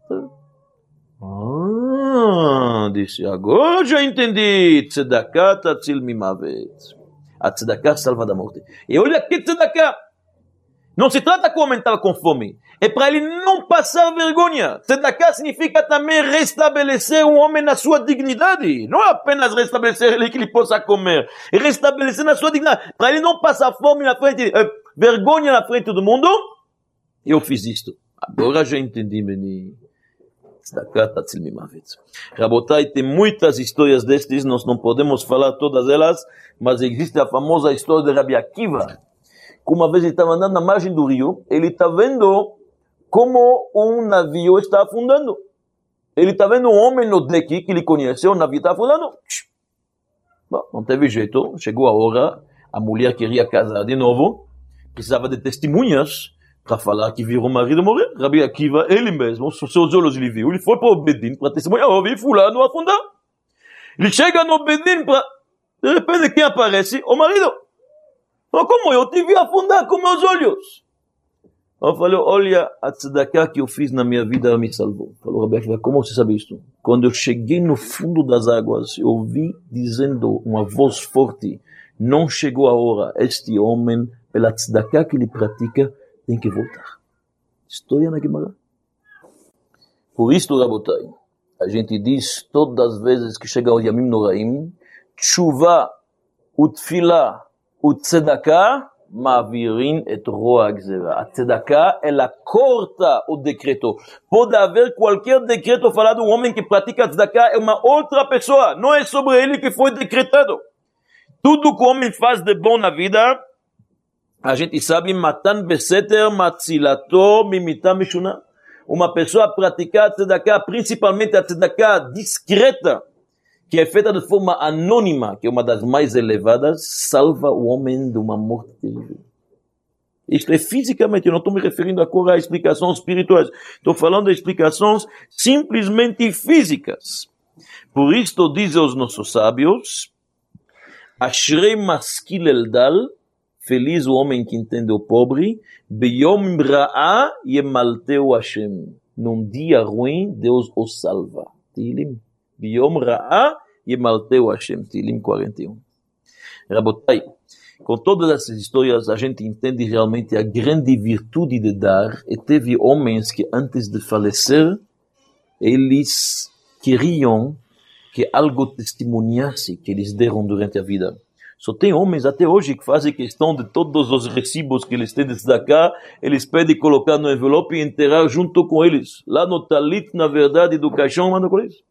Disse, agora já entendi. Tzedakah tatzil mimavet. A tzedakah salva da morte. E olha que tzedakah. Não se trata que o homem estava com fome. É para ele não passar vergonha. Tzedakah significa também restabelecer o homem na sua dignidade. Não é apenas restabelecer ele que ele possa comer. É restabelecer na sua dignidade. Para ele não passar fome na frente, vergonha na frente do mundo. Eu fiz isto. Agora já entendi, menino. Tzedakah tatzil mimavet. Rabotai, tem muitas histórias destes. Nós não podemos falar todas elas. Mas existe a famosa história de Rabi Akiva. Uma vez ele estava andando na margem do rio, ele está vendo como um navio está afundando. Ele está vendo um homem no deck que ele conheceu, o navio está afundando. Bom, não teve jeito, chegou a hora, a mulher queria casar de novo, precisava de testemunhas para falar que viu o marido morrer. Rabi Akiva, ele mesmo, seus olhos ele viu, ele foi para o Bedin para testemunhar, eu vi fulano afundar. Ele chega no Bedin para, de repente quem aparece? O marido. Mas como eu te vi afundar com meus olhos? Eu falei, olha, a tzedakah que eu fiz na minha vida me salvou. Falou, Rabi Akiva, como você sabe isto? Quando eu cheguei no fundo das águas, eu ouvi dizendo uma voz forte, não chegou a hora, este homem, pela tzedakah que ele pratica, tem que voltar. História na Gemara. Por isso, Rabotai, a gente diz todas as vezes que chega o Yamim Noraim, tshuva, utfilah, o tzedakah mavirin et roa gzera. A tzedakah, ela corta o decreto. Pode haver qualquer decreto falado, um homem que pratica a tzedakah é uma outra pessoa. Não é sobre ele que foi decretado. Tudo que o homem faz de bom na vida, a gente sabe, matan beseter matzilato mimita mishuna. Uma pessoa praticar a tzedakah, principalmente a tzedakah discreta, que é feita de forma anônima, que é uma das mais elevadas, salva o homem de uma morte terrível. Isto é fisicamente, eu não estou me referindo agora a explicações espirituais, estou falando de explicações simplesmente físicas. Por isto dizem os nossos sábios, Ashrei maskil eldal, feliz o homem que entende o pobre, beyom ra'a yemalteu Hashem. Num dia ruim, Deus o salva. Tilim. Biyom ra'a yemalteu Hashem. Tilim 41. Rabotai, com todas essas histórias, a gente entende realmente a grande virtude de dar. E teve homens que antes de falecer, eles queriam que algo testemunhasse que eles deram durante a vida. Só tem homens até hoje que fazem questão de todos os recibos que eles têm de tzedakah, eles pedem colocar no envelope e enterrar junto com eles. Lá no talit, na verdade, do caixão, manda com eles.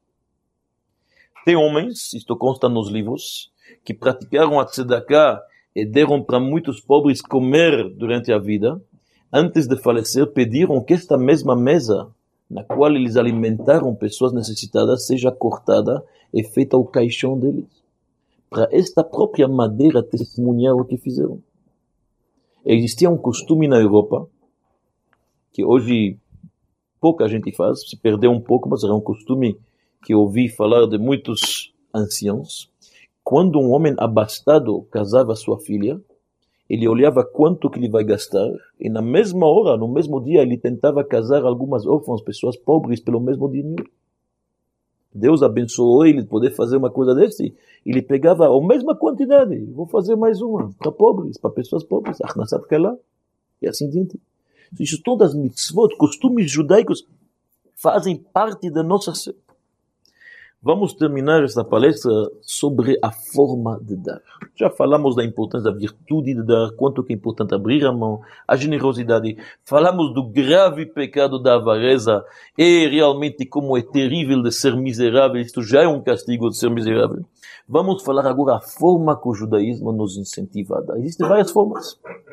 Tem homens, isto consta nos livros, que praticaram a tzedakah e deram para muitos pobres comer durante a vida. Antes de falecer, pediram que esta mesma mesa, na qual eles alimentaram pessoas necessitadas, seja cortada e feita o caixão deles. Para esta própria madeira testemunhar o que fizeram. Existia um costume na Europa, que hoje pouca gente faz, se perdeu um pouco, mas era um costume que eu ouvi falar de muitos anciãos. Quando um homem abastado casava sua filha, ele olhava quanto que ele vai gastar, e na mesma hora, no mesmo dia, ele tentava casar algumas órfãs, pessoas pobres, pelo mesmo dinheiro. Deus abençoou ele poder fazer uma coisa desse. Ele pegava a mesma quantidade. Vou fazer mais uma para pobres, para pessoas pobres. Achnasat Kala. E assim diante. Isso, todas as mitzvot, costumes judaicos, fazem parte da nossa ser. Vamos terminar esta palestra sobre a forma de dar. Já falamos da importância da virtude de dar, quanto que é importante abrir a mão, a generosidade. Falamos do grave pecado da avareza e realmente como é terrível de ser miserável. Isto já é um castigo de ser miserável. Vamos falar agora a forma que o judaísmo nos incentiva a dar. Existem várias formas.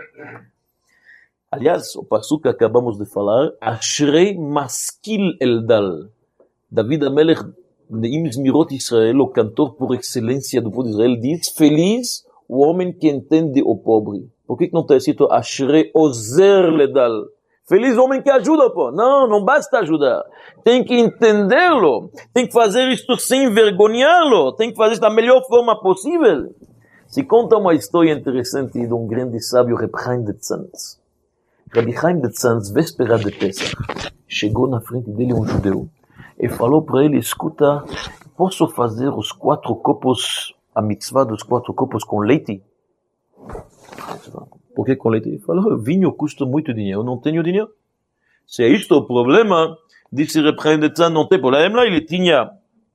Aliás, o passo que acabamos de falar, Ashrei maskil eldal. David Amelech, Neim Zmirot Israel, o cantor por excelência do povo de Israel, diz, feliz o homem que entende o pobre. Por que não está escrito Ashrei ozer ledal? Feliz o homem que ajuda, pô. Não, não basta ajudar. Tem que entendê-lo. Tem que fazer isto sem envergonhá-lo. Tem que fazer isto da melhor forma possível. Se conta uma história interessante de um grande sábio, Reb Chaim de Tzantz. Reb Chaim de Tzantz, véspera de Pesach, chegou na frente dele um judeu e falou para ele, escuta, posso fazer os 4 copos, a mitzvah dos 4 copos com leite? Por que com leite? Ele falou, vinho custa muito dinheiro, eu não tenho dinheiro. Se é isto o problema, disse Reb Chaim de Tzantz, não tem problema, ele tinha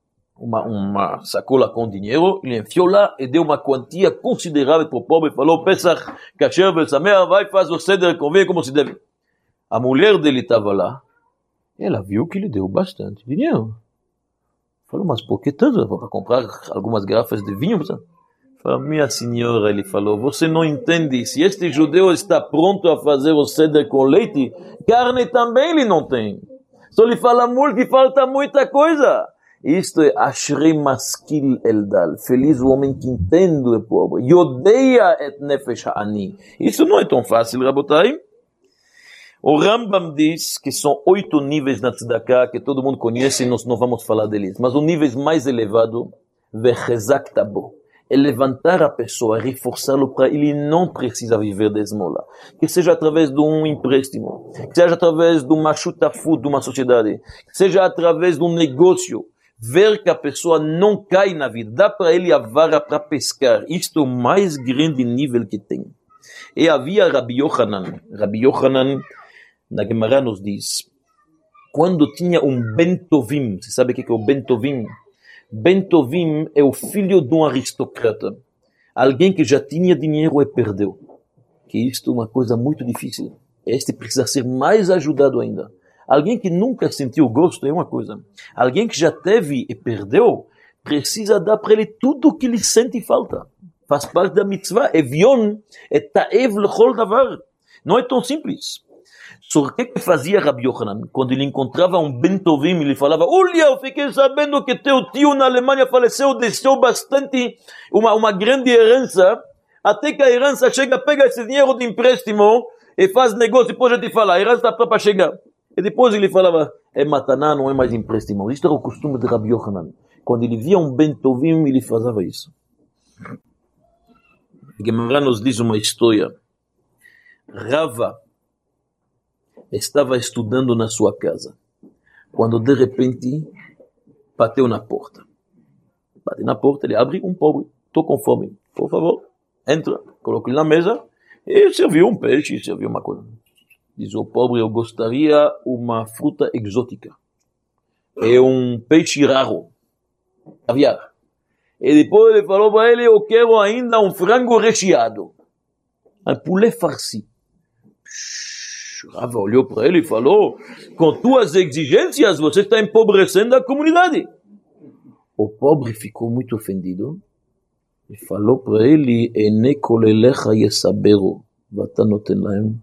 uma sacola com dinheiro, ele enfiou lá e deu uma quantia considerável para o pobre e falou, Pesach, Kasher Besamer, vai fazer o ceder com vinho como se deve. A mulher dele estava lá, ela viu que ele deu bastante dinheiro. Falou, mas por que tanto? Para comprar algumas garrafas de vinho? Falou, minha senhora, ele falou, você não entende, se este judeu está pronto a fazer o ceder com leite, carne também ele não tem. Só lhe fala muito e falta muita coisa. Isto é Ashrei Maskil Eldal. Feliz o homem que entende o pobre. Yodeia et nefesh ha'ani. Isso não é tão fácil, Rabotai. O Rambam diz que são 8 níveis na tzedakah que todo mundo conhece e nós não vamos falar deles. Mas o nível mais elevado, vechezak tabo, é levantar a pessoa, reforçá-lo para ele não precisa viver de esmola. Que seja através de um empréstimo, que seja através de uma chutafut de uma sociedade, que seja através de um negócio. Ver que a pessoa não cai na vida, dá para ele a vara para pescar. Isto é o mais grande nível que tem. E havia Rabbi Yochanan. Rabbi Yochanan, na Gemara nos diz, quando tinha um Bentovim, você sabe o que é o Bentovim? Bentovim é o filho de um aristocrata. Alguém que já tinha dinheiro e perdeu. Que isto é uma coisa muito difícil. Este precisa ser mais ajudado ainda. Alguém que nunca sentiu gosto é uma coisa. Alguém que já teve e perdeu, precisa dar para ele tudo o que ele sente falta. Faz parte da mitzvah. Evion et ta'ev lechol davar. Não é tão simples. Só que fazia Rabbi Yochanan? Quando ele encontrava um Bentovim, ele falava, olha, eu fiquei sabendo que teu tio na Alemanha faleceu, deixou bastante, uma grande herança, até que a herança chega, pega esse dinheiro de empréstimo e faz negócio, depois a gente fala, a herança está para chegar. E depois ele falava, é mataná, não é mais empréstimo. Isto era o costume de Rabbi Yochanan. Quando ele via um Bentovim, ele fazia isso. Gemara nos diz uma história. Rava estava estudando na sua casa, quando de repente bateu na porta. Bate na porta, ele abre, um pobre, estou com fome, por favor, entra, coloca ele na mesa, e serviu um peixe, serviu uma coisa. Diz o pobre, eu gostaria uma fruta exótica. É um peixe raro. Caviar. E depois ele falou para ele, eu quero ainda um frango recheado. Um poulet farci. Rava olhou para ele e falou, com tuas exigências você está empobrecendo a comunidade. O pobre ficou muito ofendido e falou para ele, ene kolelecha yesaberu, vata noten lahem.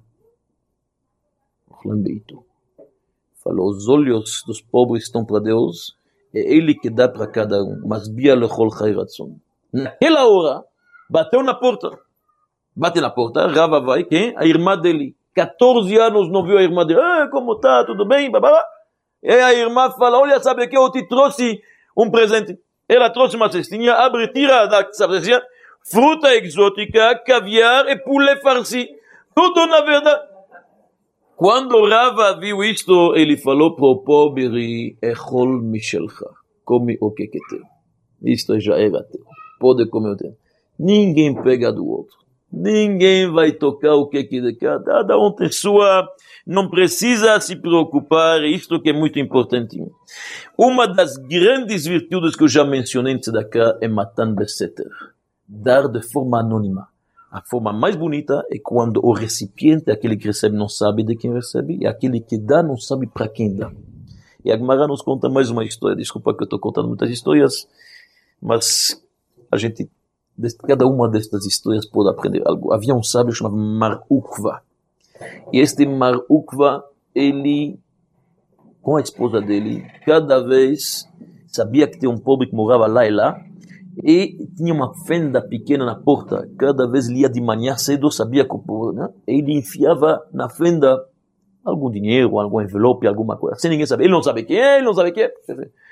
Falou, os olhos dos pobres estão para Deus, é Ele que dá para cada um, mas bia lechol chai ratzon. Naquela hora, bateu na porta. Bate na porta, Rava vai, quem? A irmã dele. 14 anos não viu a irmã dele. Como tá? Tudo bem? Babá. E a irmã fala, olha, sabe que eu te trouxe um presente. Ela trouxe uma cestinha, abre, tira da cestinha, fruta exótica, caviar e poulet farci. Tudo na verdade. Quando Rava viu isto, ele falou para o pobre, echol mishelcha, come o que é teu. Isto já era teu, pode comer o teu. Ninguém pega do outro, ninguém vai tocar o que é de cada um tem sua, não precisa se preocupar, isto que é muito importante. Uma das grandes virtudes que eu já mencionei em Tzedakah é matan beseter, dar de forma anônima. A forma mais bonita é quando o recipiente, aquele que recebe, não sabe de quem recebe, e aquele que dá não sabe para quem dá. E a Gemara nos conta mais uma história. Desculpa que eu estou contando muitas histórias, mas a gente, de cada uma destas histórias, pode aprender algo. Havia um sábio chamado Mar Ukva. E este Mar Ukva, ele, com a esposa dele, cada vez sabia que tinha um pobre que morava lá e lá, e tinha uma fenda pequena na porta. Cada vez ele ia de manhã cedo, sabia que né? Ele enfiava na fenda algum dinheiro, algum envelope, alguma coisa. Sem ninguém saber. Ele não sabe quem é, ele não sabe quem é.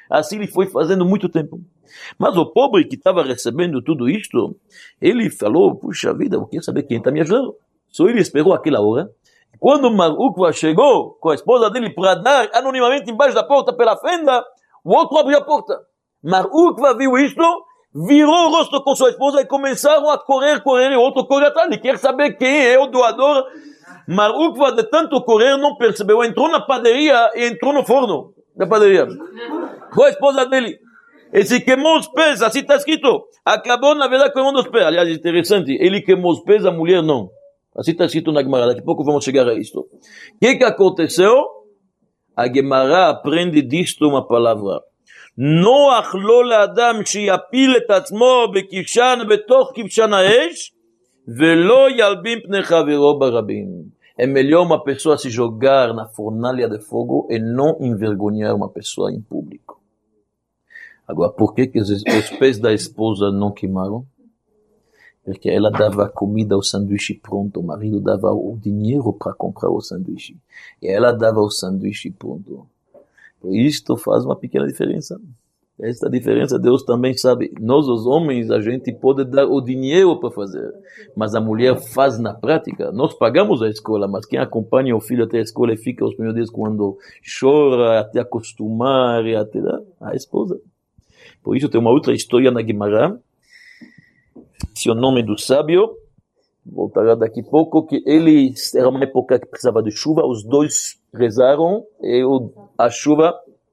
Assim ele foi fazendo muito tempo. Mas o pobre que estava recebendo tudo isto, ele falou, puxa vida, eu quero saber quem está me ajudando. Só ele esperou aquela hora. Quando Mar Ukva chegou com a esposa dele para dar anonimamente embaixo da porta pela fenda, o outro abriu a porta. Mar Ukva viu isto, virou o rosto com sua esposa e começaram a correr, e o outro corre atrás. Ele quer saber quem é o doador. Mar Ukva, de tanto correr, não percebeu. Entrou na padaria e entrou no forno da padaria. Com a esposa dele. Ele se queimou os pés, assim está escrito. Acabou, na verdade, queimando os pés. Aliás, interessante, ele queimou os pés, a mulher não. Assim está escrito na Gemara, daqui a pouco vamos chegar a isto. O que aconteceu? A Gemara aprende disto uma palavra. Noach lo לאדם שיפיל את עצמו בכבשן בתוך כבשן האש ולא ילבין פני חברו ברבים. É melhor uma pessoa se jogar na fornalha de fogo e não envergonhar uma pessoa em público. Agora, por que os pés da esposa não queimaram? Porque ela dava comida ao sanduíche pronto, o marido dava o dinheiro para comprar o sanduíche. E ela dava o sanduíche pronto. Isto faz uma pequena diferença. Esta diferença Deus também sabe. Nós, os homens, a gente pode dar o dinheiro para fazer, mas a mulher faz na prática. Nós pagamos a escola, mas quem acompanha o filho até a escola e fica os primeiros dias quando chora, até acostumar, até a esposa. Por isso tem uma outra história na Gemara. Se o nome do sábio, voltará daqui a pouco, que ele era uma época que precisava de chuva, os dois rezaram, e a chuva...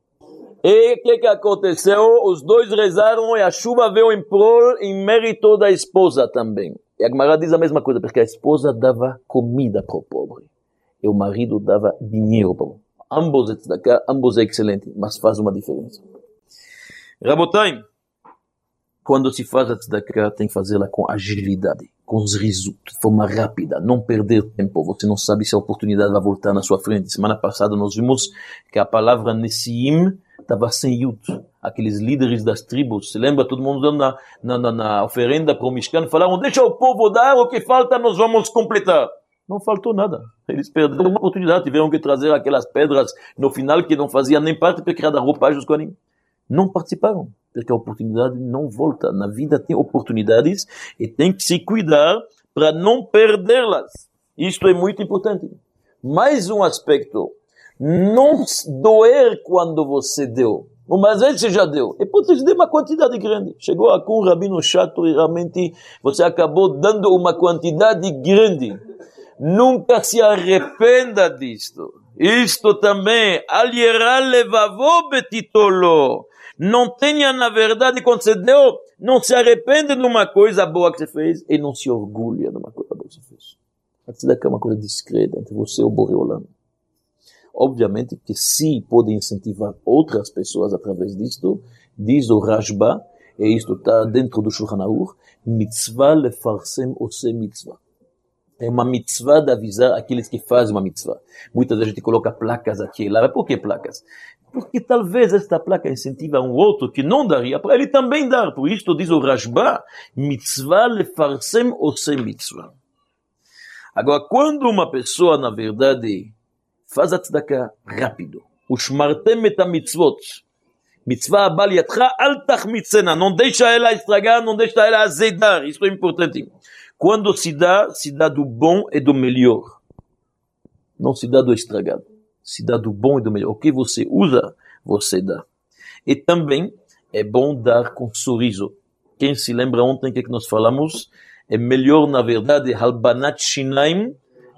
E o que aconteceu? Os dois rezaram e a chuva veio em mérito da esposa também. E a Gemara diz a mesma coisa, porque a esposa dava comida para o pobre. E o marido dava dinheiro para o pobre. Ambos é tzedakah, ambos é excelente, mas faz uma diferença. Rabotai, quando se faz a tzedakah, tem que fazê-la com agilidade, com riso, de forma rápida, não perder tempo. Você não sabe se a oportunidade vai voltar na sua frente. Semana passada nós vimos que a palavra Nesiim estava sem Yud, aqueles líderes das tribos. Se lembra, todo mundo dando na oferenda para o Mishkan, falaram, deixa o povo dar, o que falta nós vamos completar. Não faltou nada. Eles perderam uma oportunidade, tiveram que trazer aquelas pedras no final que não faziam nem parte porque era da roupagem dos Kohanim. Não participaram, porque a oportunidade não volta. Na vida tem oportunidades e tem que se cuidar para não perdê-las. Isto é muito importante. Mais um aspecto. Não doer quando você deu. Uma vez você já deu. E pode ser uma quantidade grande. Chegou aqui um rabino chato e realmente você acabou dando uma quantidade grande. Nunca se arrependa disto. Isto também. Alierar levavô betitolo. Não tenha, na verdade, quando você deu, não se arrepende de uma coisa boa que você fez e não se orgulha de uma coisa boa que você fez. A tzedakah é uma coisa discreta entre você e o Borei Olam. Obviamente que se pode incentivar outras pessoas através disto, diz o Rashba, e isto está dentro do Shulchan Aruch, mitzvah lefarsem ose mitzvah. É uma mitzvah de avisar aqueles que fazem uma mitzvah. Muitas vezes a gente coloca placas aqui e lá. Mas por que placas? Porque talvez esta placa incentiva um outro que não daria para ele também dar. Por isto diz o Rashba, mitzvah lefarsem ose mitzvah. Agora, quando uma pessoa, na verdade, faz a tzedakah rápido, ushmartem et mitzvot, mitzvah abal yatcha al tachmitzena, não deixa ela estragar, não deixa ela azedar, isso é importante. Quando se dá do bom e do melhor, não se dá do estragado, se dá do bom e do melhor. O que você usa, você dá. E também é bom dar com sorriso. Quem se lembra ontem que nós falamos, é melhor, na verdade, halbanat shinaim,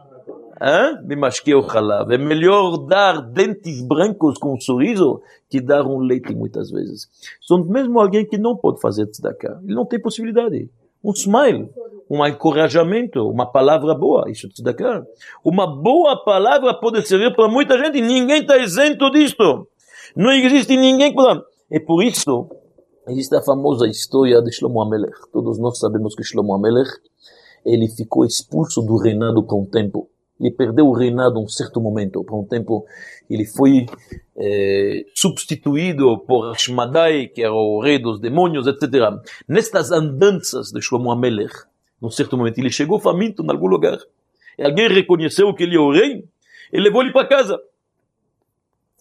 é melhor dar dentes brancos com um sorriso que dar um leite muitas vezes. São mesmo alguém que não pode fazer tzedakah. Ele não tem possibilidade. Um smile, um encorajamento, uma palavra boa. Isso é tzedakah. Uma boa palavra pode servir para muita gente. Ninguém está isento disto. Não existe ninguém que... E por isso, existe a famosa história de Shlomo HaMelech. Todos nós sabemos que Shlomo HaMelech, ele ficou expulso do reinado por um tempo. Ele perdeu o reinado um certo momento. Por um tempo, ele foi substituído por Ashmadai, que era o rei dos demônios, etc. Nestas andanças de Shlomo HaMelech, num certo momento, ele chegou faminto em algum lugar. E alguém reconheceu que ele é o rei e levou ele para casa.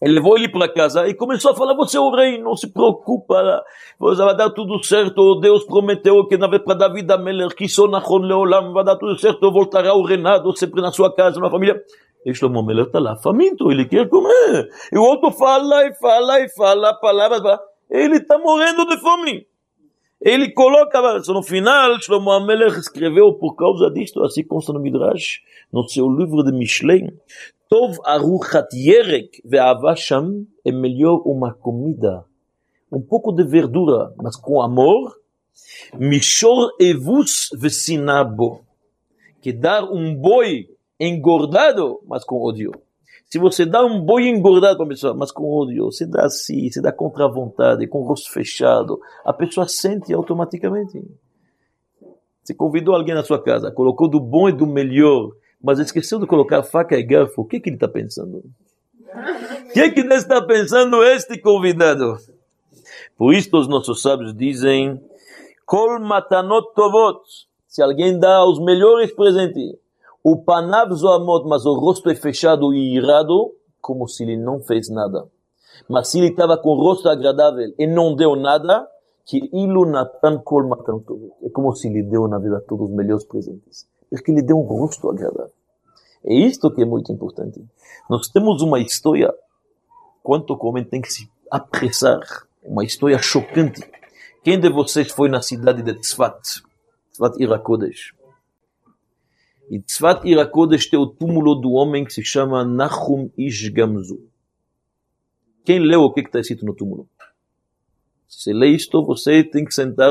Ele levou ele para casa e começou a falar, você é o rei, não se preocupa, vai dar tudo certo, Deus prometeu que para David Amelech, que sou Nachon Leolam, vai dar tudo certo, voltará ao reinado, sempre na sua casa, na família. E Shlomo Amelech está lá, faminto, ele quer comer. E o outro fala palavras, ele está morrendo de fome. Ele coloca, no final, Shlomo Amelech escreveu por causa disto, assim consta no Midrash, no seu livro de Mishlei, Tov aruchat yerek ve'ava sham é melhor uma comida, pouco de verdura, mas com amor, mishor evus ve'sinabo, que dar boi engordado, mas com ódio. Se você dá boi engordado para a pessoa, mas com ódio, você dá assim, você dá contra a vontade, com o rosto fechado, a pessoa sente automaticamente. Você convidou alguém na sua casa, colocou do bom e do melhor, mas esqueceu de colocar faca e garfo. O que ele está pensando? O que está pensando este convidado? Por isso os nossos sábios dizem, Kol matanot tovot, se alguém dá os melhores presentes, o panav zoamot, mas o rosto é fechado e irado, como se ele não fez nada. Mas se ele estava com o rosto agradável e não deu nada, que ilu natan kol matanot tovot. É como se ele deu na vida todos os melhores presentes. Porque ele deu um rosto agradável. É isto que é muito importante. Nós temos uma história, quanto o homem tem que se apressar, uma história chocante. Quem de vocês foi na cidade de Tzfat? Tzfat Ir HaKodesh. E Tzfat Ir HaKodesh tem o túmulo do homem que se chama Nachum Ish Gamzu. Quem leu o que está escrito no túmulo? Se lê isto, você tem que sentar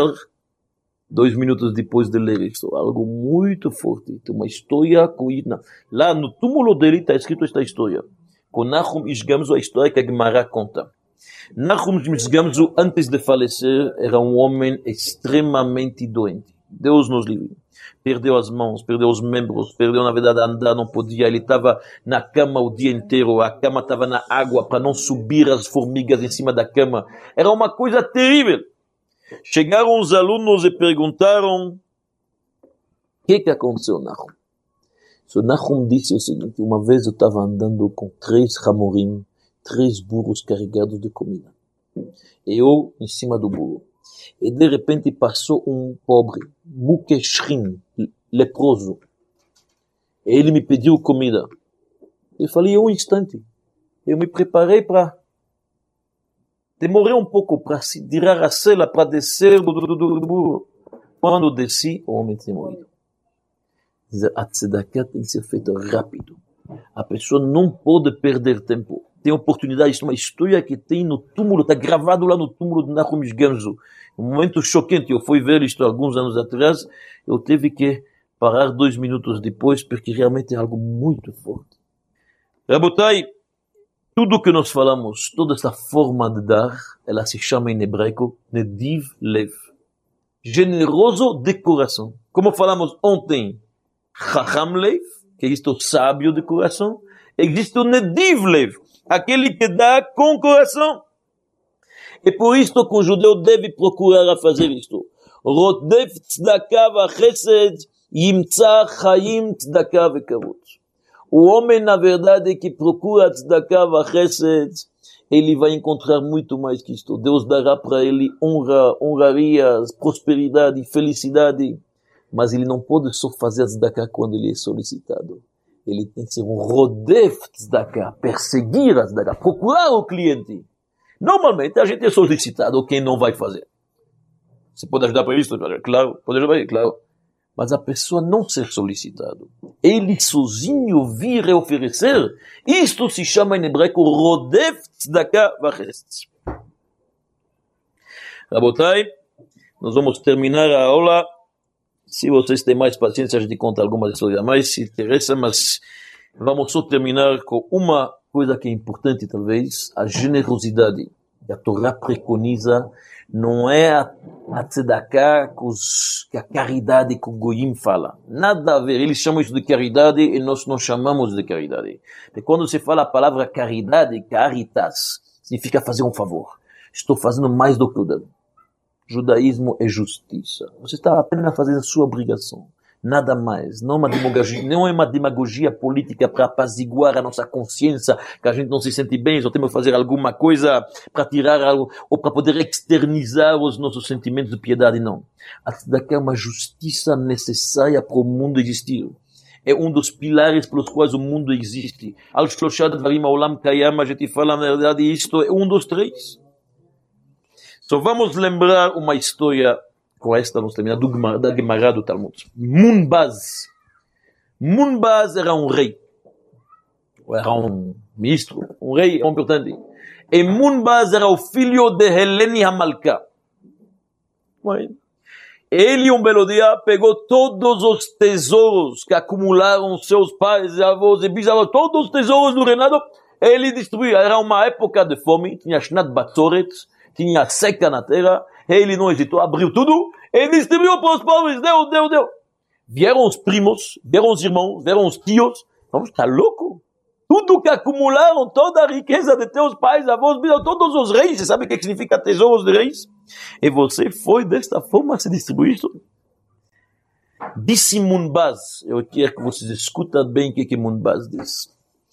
2 minutos depois de ler isto. Algo muito forte. Tem uma história com Idna. Lá no túmulo dele está escrito esta história. Com Nachum Ish Gamzu, a história que a Gemara conta. Nachum Ish Gamzu, antes de falecer, era um homem extremamente doente. Deus nos livre. Perdeu as mãos, perdeu os membros, perdeu na verdade a andar, não podia. Ele estava na cama o dia inteiro. A cama estava na água para não subir as formigas em cima da cama. Era uma coisa terrível. Chegaram os alunos e perguntaram o que aconteceu, Nachum? So Nachum disse o seguinte, uma vez eu estava andando com 3 hamorim, 3 burros carregados de comida. Eu em cima do burro. E de repente passou um pobre, mukeshrin, leproso. E ele me pediu comida. Eu falei, um instante. Eu me preparei para... Demorei um pouco para se tirar a sela, para descer do burro. Quando desci, o homem tinha morrido. A tzedakah tem que ser feita rápido. A pessoa não pode perder tempo. Tem oportunidade, isso é uma história que tem no túmulo, está gravado lá no túmulo de Nachum Ish Gamzu. Um momento chocante, eu fui ver isto alguns anos atrás, eu tive que parar 2 minutos depois, porque realmente é algo muito forte. Rabotai, tudo que nós falamos, toda essa forma de dar, ela se chama em hebraico Nediv Lev. Generoso de coração. Como falamos ontem, Chacham Lev, que é isto sábio de coração, existe o Nediv Lev, aquele que dá com coração. E por isto que o judeu deve procurar a fazer isto. Rodef tzedakah v'chesed yimtza chayim tzedakah v'kavod. O homem, na verdade, que procura tzedakah v'chesed, ele vai encontrar muito mais que isto. Deus dará para ele honrarias, prosperidade, felicidade. Mas ele não pode só fazer tzedakah quando ele é solicitado. Ele tem que ser um rodef tzedakah, perseguir a tzedakah, procurar o cliente. Normalmente a gente é solicitado quem não vai fazer. Você pode ajudar para isso? Claro, pode ajudar para isso, claro. Mas a pessoa não ser solicitado, ele sozinho vir e oferecer, isto se chama em hebraico rodef tzedakah v'chesed. Rabotai, nós vamos terminar a aula. Se vocês têm mais paciência, a gente conta algumas histórias a mais, se interessa, mas vamos só terminar com uma coisa que é importante, talvez, a generosidade. A Torá preconiza, não é a tzedakah que a caridade que o Goyim fala. Nada a ver. Eles chamam isso de caridade e nós não chamamos de caridade. E quando se fala a palavra caridade, caritas, significa fazer um favor. Estou fazendo mais do que o dano. Judaísmo é justiça. Você está apenas fazendo a sua obrigação. Nada mais. Não é uma demagogia política para apaziguar a nossa consciência, que a gente não se sente bem, só temos que fazer alguma coisa para tirar algo, ou para poder externizar os nossos sentimentos de piedade, não. A tzedakah é uma justiça necessária para o mundo existir. É um dos pilares pelos quais o mundo existe. Al-Shloshah Dvarim Ha'olam Kayam, a gente fala, na verdade, isto é um dos três. Só vamos lembrar uma história, com esta nós terminamos, da Gemara do Talmud. Munbaz. Munbaz era um rei. Era um ministro, um rei importante. E Munbaz era o filho de Helene Hamalka. Ele, um belo dia, pegou todos os tesouros que acumularam seus pais, avós e bisavós, todos os tesouros do reinado, ele distribuiu. Era uma época de fome, tinha Shnat Batzoret, tinha seca na terra, ele não hesitou, abriu tudo e distribuiu para os pobres. Deu. Vieram os primos, vieram os irmãos, vieram os tios. Vamos, tá louco? Tudo que acumularam, toda a riqueza de teus pais, avós, todos os reis. Você sabe o que significa tesouros de reis? E você foi desta forma se distribuir isso? Disse Munbaz. Eu quero que vocês escutem bem o que Munbaz diz.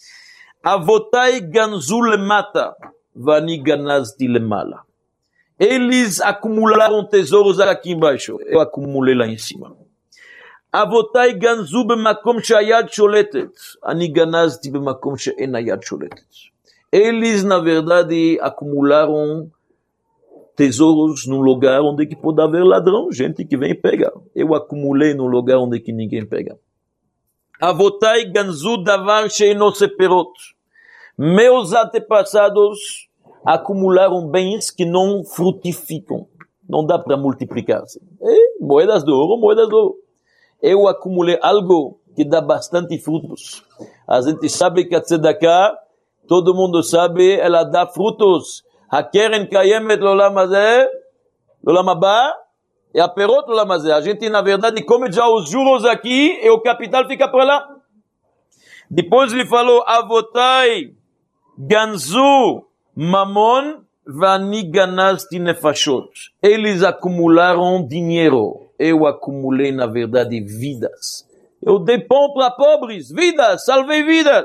Avotai ganzu lemata, vani ganazti lemala. Eles acumularam tesouros aqui embaixo. Eu acumulei lá em cima. Avotai ganzu b'makom she'ayad sholetet. Ani ganazti b'makom she'en ayad sholetet. Eles, na verdade, acumularam tesouros num lugar onde que pode haver ladrão, gente que vem pegar. Eu acumulei num lugar onde que ninguém pega. Avotai ganzu davar she'eno seperot. Meus antepassados acumularam bens que não frutificam. Não dá para multiplicar-se. Moedas de ouro. Eu acumulei algo que dá bastante frutos. A gente sabe que a tzedakah, todo mundo sabe, ela dá frutos. A keren kayemet l'olam hazeh, l'olam haba, e a perot l'olam hazeh. A gente, na verdade, come já os juros aqui e o capital fica para lá. Depois ele falou, avotai ganzu mamon vani ganazti nefashot. Eles acumularam dinheiro. Eu acumulei, na verdade, vidas. Eu dei pão para pobres, vidas, salvei vidas.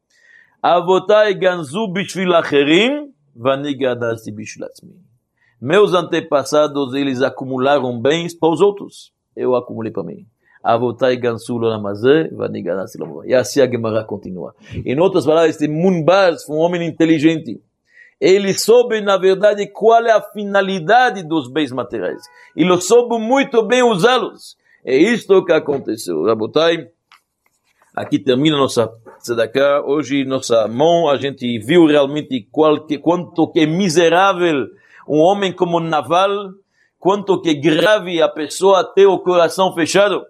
Avotai ganzu bishvil acherim, vani ganazti bishvil atzmi. Meus antepassados, eles acumularam bens para os outros. Eu acumulei para mim. Avotai ganzu l'olam hazeh, vani ganazti l'olam haba. E assim a Gemara continua. Em outras palavras, este Munbaz foi um homem inteligente. Ele soube, na verdade, qual é a finalidade dos bens materiais. Ele soube muito bem usá-los. É isto que aconteceu. Rabotai, aqui termina nossa tzedakah. Hoje, nossa mão, a gente viu realmente quanto que é miserável um homem como Naval, quanto que é grave a pessoa ter o coração fechado.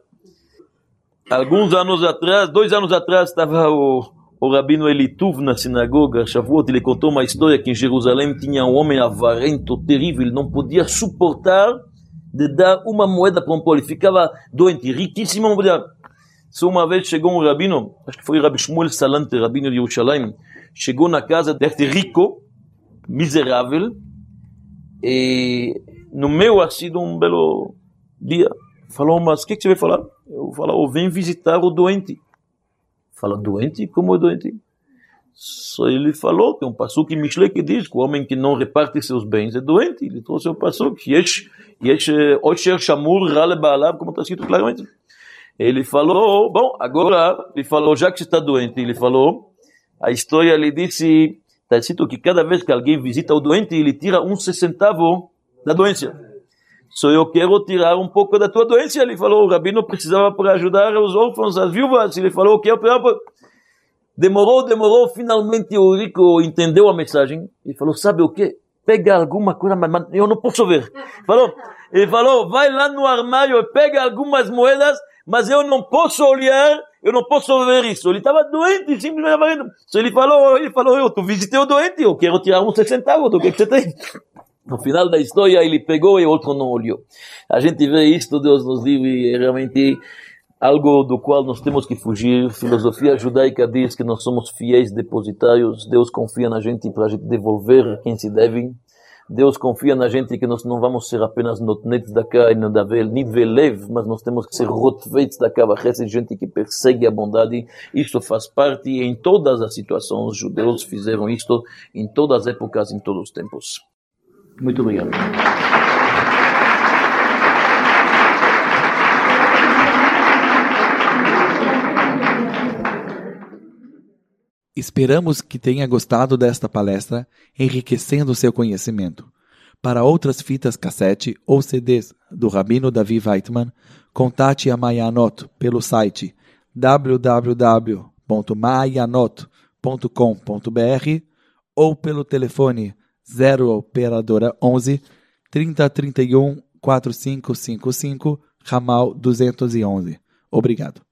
Alguns anos atrás, 2 anos atrás, estava o Rabino Elituv na sinagoga, Shavuot, ele contou uma história que em Jerusalém tinha um homem avarento, terrível, ele não podia suportar de dar uma moeda para um pobre, ele ficava doente, riquíssimo, não podia. Só uma vez chegou um rabino, acho que foi Rabbi Shmuel Salante, rabino de Yerushalayim, chegou na casa deste rico, miserável, e no meio assim de um belo dia, falou, mas o que você vai falar? Eu falo, vem visitar o doente. Fala, doente? Como é doente? Só ele falou, tem um passuque em Mishlei que diz que o homem que não reparte seus bens é doente. Ele trouxe o passuque, Osher Shamur Rale Baalav, como está escrito claramente. Ele falou, bom, agora, ele falou, já que você está doente, ele falou, a história, ele disse, está escrito que cada vez que alguém visita o doente, ele tira 1 centavo da doença. Só eu quero tirar um pouco da tua doença. Ele falou, o rabino precisava para ajudar os órfãos, as viúvas. Ele falou, eu quero. Demorou, finalmente o rico entendeu a mensagem. Ele falou, sabe o que? Pega alguma coisa, mas eu não posso ver. Ele falou, vai lá no armário, pega algumas moedas, mas eu não posso olhar, eu não posso ver isso. Ele estava doente, simplesmente. Ele falou, eu visitei o doente, eu quero tirar 1 centavo, o que você tem? No final da história, ele pegou e o outro não olhou. A gente vê isto, Deus nos livre, é realmente algo do qual nós temos que fugir. Filosofia judaica diz que nós somos fiéis depositários. Deus confia na gente para a gente devolver quem se deve. Deus confia na gente que nós não vamos ser apenas notnei tzedakah e nivelev, mas nós temos que ser rotvei tzedakah vachesed, gente que persegue a bondade. Isto faz parte em todas as situações. Os judeus fizeram isto em todas as épocas, em todos os tempos. Muito obrigado. Esperamos que tenha gostado desta palestra, enriquecendo seu conhecimento. Para outras fitas cassete ou CDs do Rabino Davi Weitman, contate a Maayanot pelo site www.maayanot.com.br ou pelo telefone 0 operadora 11 3031 4555 ramal 211. Obrigado.